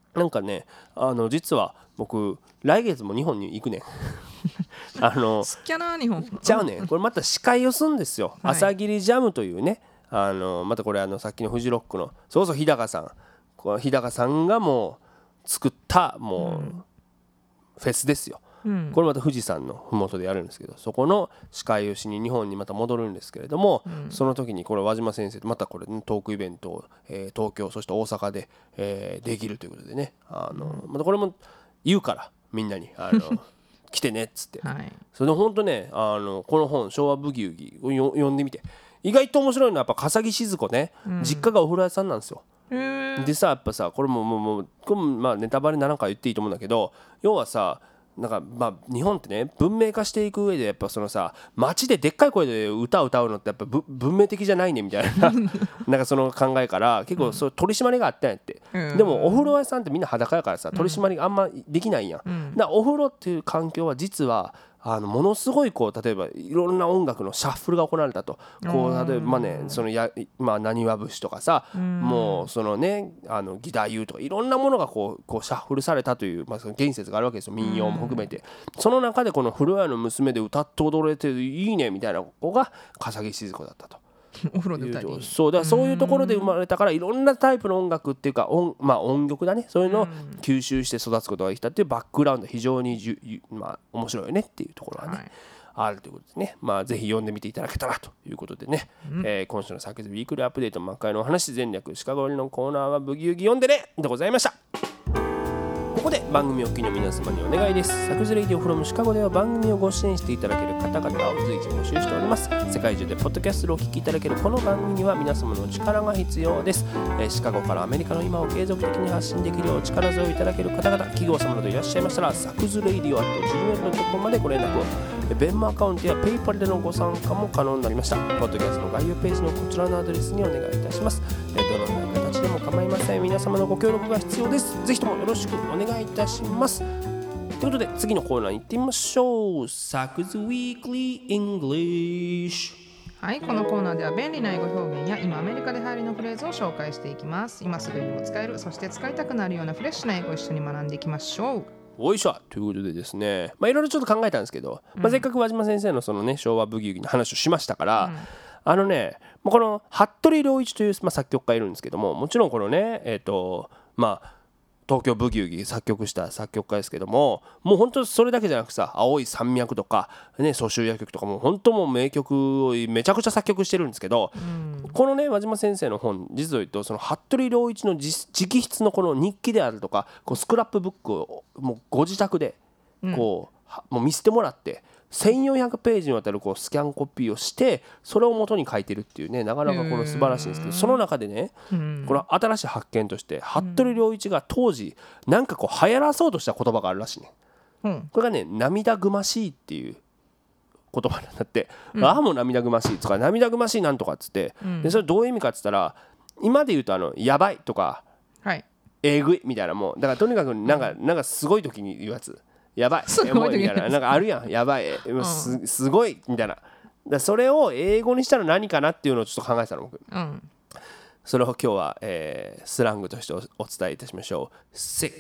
S1: なんかね実は僕来月も日本に行くねん
S2: 好きやな日本
S1: ちゃうねんこれまた司会をするんですよ、
S2: はい、
S1: 朝霧ジャムというねまたこれさっきのフジロックのそうそう日高さんがもう作ったもうフェスですよ、これまた富士山の麓でやるんですけど、そこの司会をしに日本にまた戻るんですけれども、その時にこれ和島先生とまたこれ、ね、トークイベントを、東京そして大阪で、できるということでねまたこれも言うからみんなに来てねっつって、はい、それで本当ねこの本昭和ブギウギを読んでみて意外と面白いのはやっぱ笠木静子ね、実家がお風呂屋さんなんですよ。でさやっぱさこれもこれまあネタバレなんか言っていいと思うんだけど、要はさなんかまあ日本ってね文明化していく上でやっぱそのさ街ででっかい声で歌を歌うのってやっぱ文明的じゃないねみたいななんかその考えから結構そう取り締まりがあったんやって、でもお風呂屋さんってみんな裸やからさ取り締まりがあんまできないやん、だからお風呂っていう環境は実はものすごいこう例えばいろんな音楽のシャッフルが行われたと、こう例えばまあねそのなにわ節とかさ、もうそのね義太夫とかいろんなものがこうシャッフルされたという、その言説があるわけですよ、民謡も含めて。その中でこの風呂屋の娘で歌って踊れていいねみたいな子が笠木静子だったと。
S2: お風呂で歌い
S1: そうだからそういうところで生まれたからいろんなタイプの音楽っていうか音曲だね、そういうのを吸収して育つことができたっていうバックグラウンド非常に面白いよねっていうところがね、あるということですね。ぜひ読んでみていただけたらということでね、今週のサクズウィークリーアップデート満開のお話全略シカゴのコーナーはブギウギ読んでねでございました。ここで番組お聞きの皆様にお願いです。サクズレイディオフロムシカゴでは番組をご支援していただける方々を随時募集しております。世界中でポッドキャストをお聞きいただけるこの番組には皆様の力が必要です。シカゴからアメリカの今を継続的に発信できるよう力添えをいただける方々、企業様などいらっしゃいましたらサクズレイディオ@gmail.com までご連絡を。ベンマアカウントやペイパルでのご参加も可能になりました。ポッドキャストの概要ページのこちらのアドレスにお願いいたします。どのような形でも構いません。皆様のご協力が必要です。ぜひともよろしくお願いいたします。ということで次のコーナーに行ってみましょう。サクズウィークリーイングリッシュ。
S2: はい、このコーナーでは便利な英語表現や今アメリカで流行りのフレーズを紹介していきます。今すぐにも使える、そして使いたくなるようなフレッシュな英語を一緒に学んでいきましょう。
S1: おいしょということでですね、いろいろちょっと考えたんですけど、せっかく和島先生のそのね昭和ブギウギの話をしましたから、この服部良一という作曲家いるんですけども、もちろんこのね東京ブギウギ作曲した作曲家ですけども、もう本当それだけじゃなくさ、青い山脈とかね蘇州夜曲とかも本当もう名曲をめちゃくちゃ作曲してるんですけど、このね和島先生の本実を言うとその服部良一の直筆のこの日記であるとかこうスクラップブックをもうご自宅でこう、もう見せてもらって1400ページにわたるこうスキャンコピーをしてそれを元に書いてるっていうね、なかなかこの素晴らしいんですけど、その中でねこの新しい発見として服部良一が当時なんかこう流行らそうとした言葉があるらしいね、これがね涙ぐましいっていう言葉になって、ああもう涙ぐましいとか涙ぐましいなんとかっつって、でそれどういう意味かっつったら今で言うとやばいとか、えぐいみたいな、もうだからとにかくなんかすごい時に言うやつ、やばいみたいな、なんかあるやん、やばい、すごいみたいな、だそれを英語にしたら何かなっていうのをちょっと考えてたの僕、それを今日は、スラングとしてお伝えいたしましょう。 sick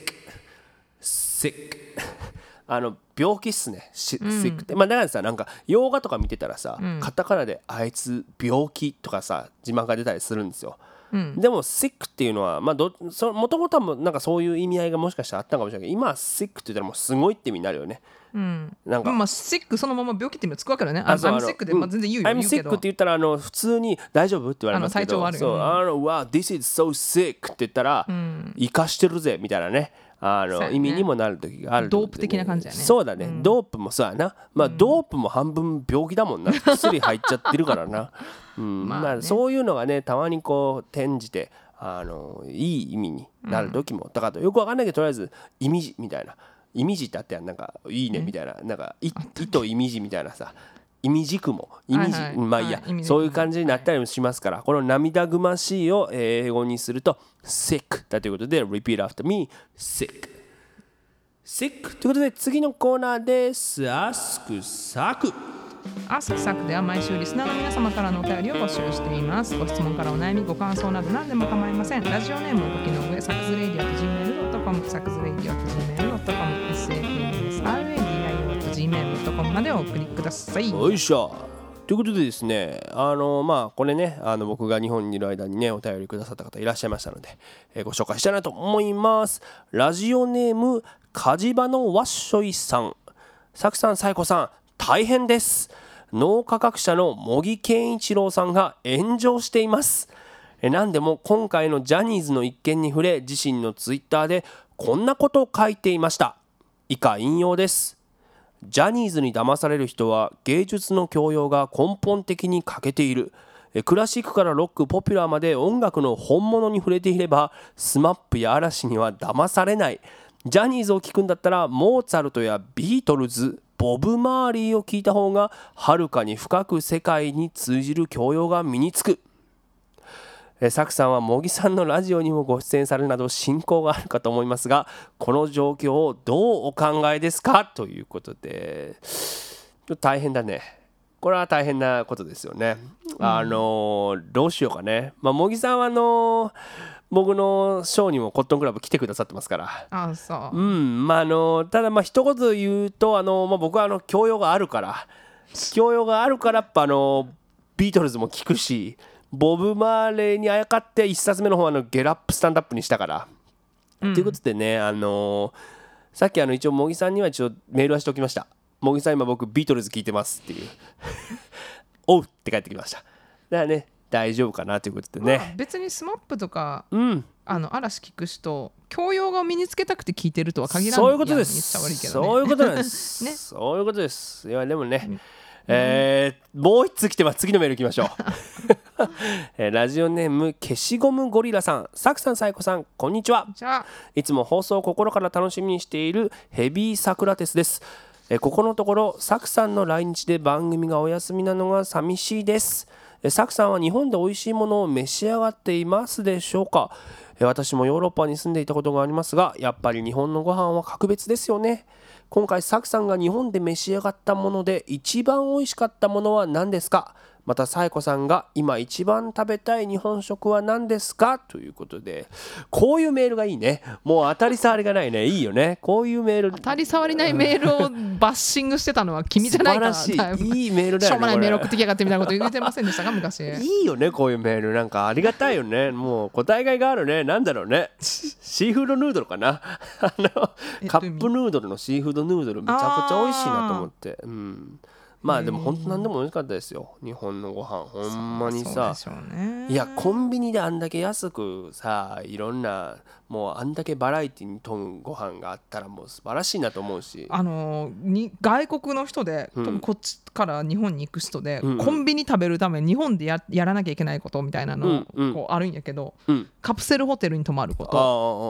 S1: 病気っすね、sick って、だからさなんか洋画とか見てたらさ、カタカナであいつ病気とかさ字幕が出たりするんですよ。でも sick っていうのはもともとはなんかそういう意味合いがもしかしたらあったかもしれないけど、今は sick って言ったらもうすごいって意味になるよね。
S2: なんかsick そのまま病気っていうのつくわけだね。I'm sick で全然言うよ。
S1: I'm sick って言ったら普通に大丈夫って言われますけど、
S2: 体調悪い。
S1: Wow, this is so sick って言ったら生かしてるぜみたいなね。意味にもなる時がある、
S2: ドープ的な感じだね。
S1: そうだね、ドープもそうやな、ドープも半分病気だもんな、薬入っちゃってるからな、そういうのがねたまにこう転じていい意味になる時も、だからよくわかんないけどとりあえずイミジみたいな、イミジってあってやん、なんかいいねみたいな、なんか意とイミジみたいなさ、イミジクもイミジ、いいや、そういう感じになったりもしますから、この涙ぐましいを英語にすると sick だということで repeat after me sick ということで次のコーナーです。Ask サク
S2: Ask サクでは毎週リスナーの皆様からのお便りを募集しています。ご質問からお悩みご感想など何でも構いません。ラジオネームをお書きの上、サクズレイディオ@gmail.com gmail.com、サクズレイディオ .gmail.com、safnsradio.gmail.com までお送りください。
S1: よいしょ。ということでですね、これね、僕が日本にいる間にね、お便りくださった方いらっしゃいましたので、ご紹介したいなと思います。ラジオネーム、かじばのわっしょいさん。さくさん、さいこさん、大変です。脳科学者の茂木健一郎さんが炎上しています。なんでも今回のジャニーズの一件に触れ、自身のツイッターでこんなことを書いていました。以下引用です。ジャニーズに騙される人は芸術の教養が根本的に欠けている。クラシックからロック、ポピュラーまで音楽の本物に触れていれば、スマップや嵐には騙されない。ジャニーズを聴くんだったらモーツァルトやビートルズ、ボブ・マーリーを聴いた方がはるかに深く世界に通じる教養が身につく。サクさんは茂木さんのラジオにもご出演されるなど親交があるかと思いますが、この状況をどうお考えですかということで、ちょっと大変だね。これは大変なことですよね。どうしようかね。茂木さんは僕のショーにもコットンクラブ来てくださってますから。
S2: あ、そう。
S1: ただ一言言うと僕は教養があるからやっぱビートルズも聞くし、ボブ・マーレーにあやかって1冊目の方はゲラップスタンダップにしたから、ということでね、さっき一応茂木さんには一応メールはしておきました。茂木さん今僕ビートルズ聞いてますっていうおうって帰ってきました。だからね、大丈夫かなということでね、
S2: 別にスマップとか、嵐聞く人、教養が身につけたくて聞いてるとは限らない。
S1: そういうことです。そういうことなんです、
S2: ね、
S1: そういうことです。いやでもね、もう一つ来てます。次のメールいきましょうラジオネーム消しゴムゴリラさん。サクさん、サイコさん、こんにちは。いつも放送を心から楽しみにしているヘビーサクラテスです。ここのところサクさんの来日で番組がお休みなのが寂しいです。サクさんは日本で美味しいものを召し上がっていますでしょうか。私もヨーロッパに住んでいたことがありますが、やっぱり日本のご飯は格別ですよね。今回サクさんが日本で召し上がったもので一番美味しかったものは何ですか。またサイコさんが今一番食べたい日本食は何ですかということで、こういうメールがいいね。もう当たり障りがないね。いいよね、こういうメール。
S2: 当たり障りないメールをバッシングしてたのは君じゃないか。
S1: 素晴らしい、いいメールだよね。
S2: しょうもないメール送ってきやがってみたいなこと言ってませんでしたか昔。
S1: いいよね、こういうメール。なんかありがたいよね。もう答えがいがあるね。なんだろうね、シーフードヌードルかなカップヌードルのシーフードヌードルめちゃくちゃ美味しいなと思って。でも本当何でも美味しかったですよ、日本のご飯。ほんまにさ、いやコンビニであんだけ安くさ、いろんなもうあんだけバラエティに富むご飯があったらもう素晴らしいなと思うし、
S2: 外国の人で、こっちから日本に行く人で、コンビニ食べるために日本で やらなきゃいけないことみたいなの、こうあるんやけど、カプセルホテルに泊まること、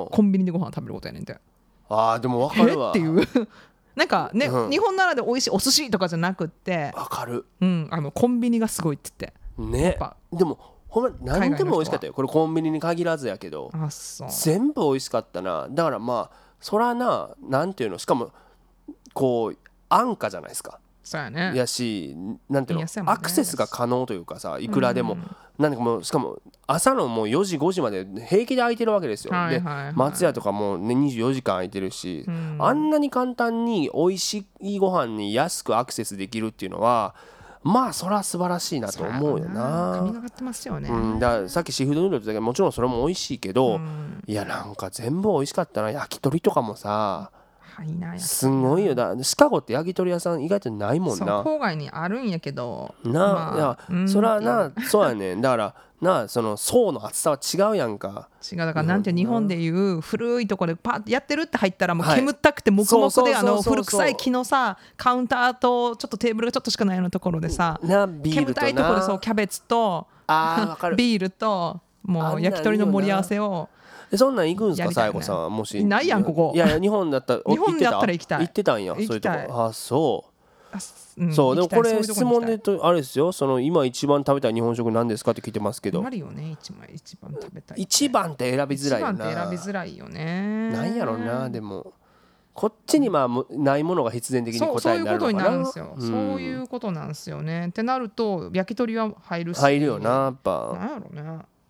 S2: コンビニでご飯食べることやねんて。
S1: でも分かるわ
S2: っていうなんかね、日本ならで美味しいお寿司とかじゃなくって、
S1: 分かる、
S2: コンビニがすごいって言って
S1: ね。でもほんま何でも美味しかったよ。これコンビニに限らずやけど、全部美味しかったな。だからそらな、なんていうの、しかもこう安価じゃないですか。
S2: そうやね。
S1: やし、なんていうの、アクセスが可能というかさ、いくらでも、なんかもうしかも朝のもう4時5時まで平気で空いてるわけですよ。で松屋とかもね24時間空いてるし、あんなに簡単に美味しいご飯に安くアクセスできるっていうのは、それは素晴らしいなと思うよな。
S2: 神がかってますよね。
S1: だからさっきシーフードヌードルだけど、もちろんそれも美味しいけど、いやなんか全部美味しかったな。焼き鳥とかもさ、すごいよ。シカゴって焼き鳥屋さん意外とないもんな。
S2: 郊外にあるんやけど
S1: な、いやそれはな、そうやねん。だからな、その層の厚さは違うやんか。
S2: 違う。だからなんて日本でいう古いところでパッてやってるって入ったらもう煙ったくて黙々で、古臭い木のさカウンターとちょっとテーブルがちょっとしかないようなところでさ、煙たいところでそうキャベツとビールともう焼き鳥の盛り合わせを。
S1: そんなん行くんすか、最後さん。もし
S2: ないやんここ。
S1: いや日本だったら、
S2: 日本だったら行きたい。
S1: 行ってたんや、そういうとこ。そう
S2: そう
S1: でもこれ質問でとあれですよ、その今一番食べたい日本食何ですかって聞いてますけど。
S2: あるよね、一番食べたい。
S1: 一番って選びづらいよな。
S2: 一番って選びづらいよね。
S1: なんやろな。でもこっちにないものが必然的に答えになるのかな。
S2: そういうことになるんですよ。そういうことなんですよね。ってなると焼き鳥は入るし。
S1: 入るよな、やっぱ。
S2: なんやろね。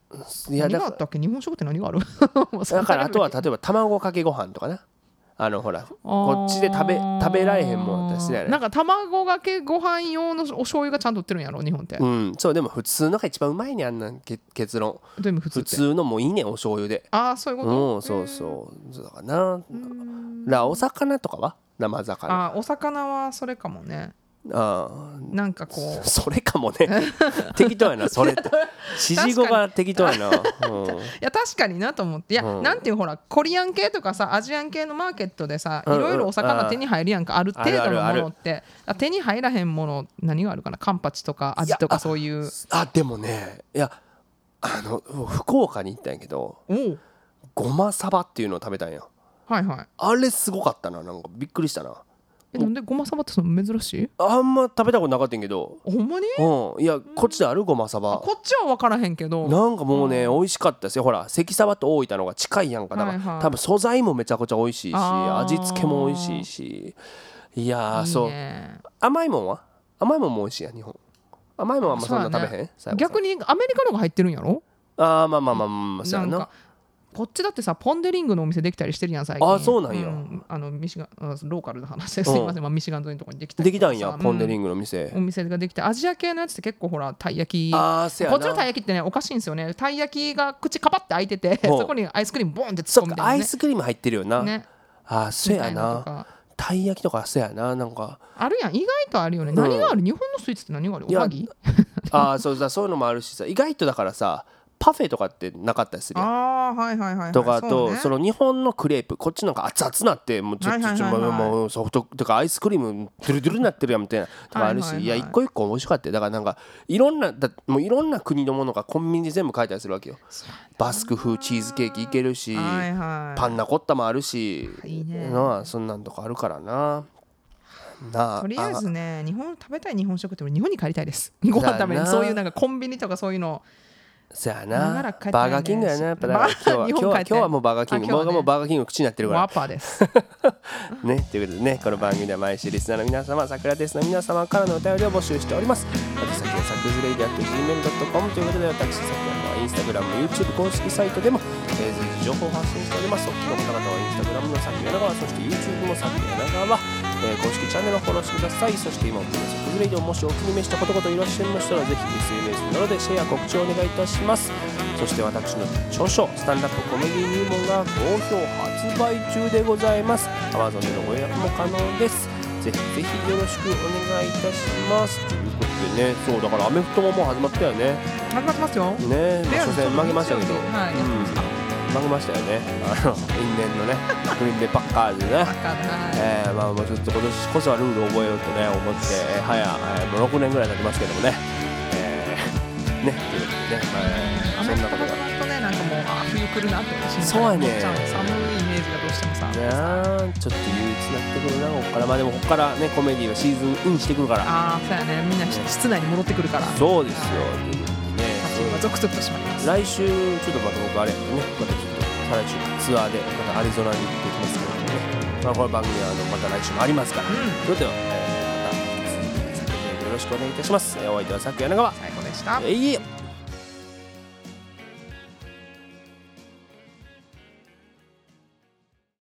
S1: いや
S2: 何があったっけ、日本食って何がある
S1: だからあとは例えば卵かけご飯とかな、ほらこっちで食べられへんもんだったりするやね。
S2: なんか卵かけご飯用のお醤油がちゃんと売ってるんやろ日本って。
S1: そうでも普通のが一番うまいね、あんなん結論。
S2: でも普
S1: 通のもういいね、お醤油で。
S2: ああそういうこと。
S1: そうだからな。お魚とかは生魚。
S2: お魚はそれかもね。なんかこう
S1: それかもね適当やな、それって指示語が適当やな。い
S2: や確かになと思って、いや、なんていうほらコリアン系とかさアジアン系のマーケットでさ、いろいろお魚手に入るやんか、ある程度のものって。手に入らへんもの何があるかな、カンパチとかアジとかそういう。
S1: でもね、いや福岡に行ったんやけど、ごまサバっていうのを食べたんや。
S2: はいはい。
S1: あれすごかったな、なんかびっくりしたな。
S2: なんでごまサバってその珍しい？
S1: あんま食べたことなかったんやけど。
S2: ほんまに？
S1: いやこっちであるごまサバ。
S2: こっちは分からへんけど。
S1: なんかもうね、美味しかったですよ。ほら関サバと大分の方が近いやんか。だから多分素材もめちゃくちゃ美味しいし、味付けも美味しいし。いやそう。甘いもんは？甘いもんも美味しいやん日本。甘いもんはあんまそんな食べへん？
S2: 逆にアメリカのが入ってるんやろ？
S1: まあそうやな。
S2: こっちだってさポン・デ・リングのお店できたりしてるやん最近。
S1: そうなんや。
S2: ミシガンローカルの話ですいません、ミシガン沿いのところにでき
S1: たんや、ポン・デ・リングの店。
S2: お店ができて、アジア系のやつって結構ほらたい焼き、こっちのたい焼きってねおかしいんですよね。たい焼きが口カパって開いててそこにアイスクリームボンって突っ込んで、
S1: アイスクリーム入ってるよな。そうや
S2: な。
S1: たい焼きとかそうやな、なんか
S2: あるやん、意外とあるよね。何がある？日本のスイーツって何がある？おはぎ？
S1: そういうのもあるしさ、意外とだからさパフェとかってなかったりするやん。とかとその日本のクレープ、こっちなんか熱々なってもうちょっともうソフトとかアイスクリームドゥルドゥルになってるやんみたいなとかあるし、いや一個一個美味しかったよ。だからなんかいろんな国のものがコンビニで全部買えたりするわけよ。バスク風チーズケーキいけるし、パンナコッタもあるし、そんなんとかあるからな。
S2: とりあえずね、食べたい日本食って日本に帰りたいです。ご飯食べにそういうなんかコンビニとかそういうの。
S1: そうやな、バーガーキングやな、やっぱだから今日はもうバーガーキング、僕はもうバーガーキング口になってるから。
S2: ワッパーです
S1: ね、ということでね、この番組では毎週リスナーの皆様、サクラテスの皆様からのお便りを募集しております。私先はサクズレイディアット gmail.com ということで、私先はインスタグラム、YouTube 公式サイトでも随時情報を発信しております。お聞きの方々はインスタグラムのサク柳川、そして YouTube もサク柳川、公式チャンネルをフォローしてください。そして今もサクズレイディをもしお気に召したこといらっしゃいましたら、ぜひ SNS などでシェア告知をお願いいたします。そして私の著書スタンダップコメディ入門が好評発売中でございます。 Amazon でのご予約も可能です。ぜひぜひよろしくお願いいたしますということでね、そうだからアメフトももう始まったよね。
S2: 始まってますよ
S1: ね。初戦負けましたけど、負けましたよね。因縁のねグリーンベイパッカーズでねもうちょっと今年こそはルールを覚えようとね思ってもう6年ぐらい経ちますけどもねということでね、
S2: そんなことがなんかもう冬来るなって思って。そうやね、寒いイメージがどうしてもさ
S1: ちょっと憂鬱になってくるなここから。でもここからねコメディはシーズンインしてくるから。
S2: そうやね、みんな室内に戻ってくるから。
S1: そうですよ
S2: ゾクゾクとしまいます。
S1: 来週ちょっとまた僕あれやけどね、またちょっと再来週ツアーでまたアリゾナに行ってきますけどね、この番組はまた来週もありますから、それではまた引き続きよろしくお願いいたします。お相手はさく柳川最高でした。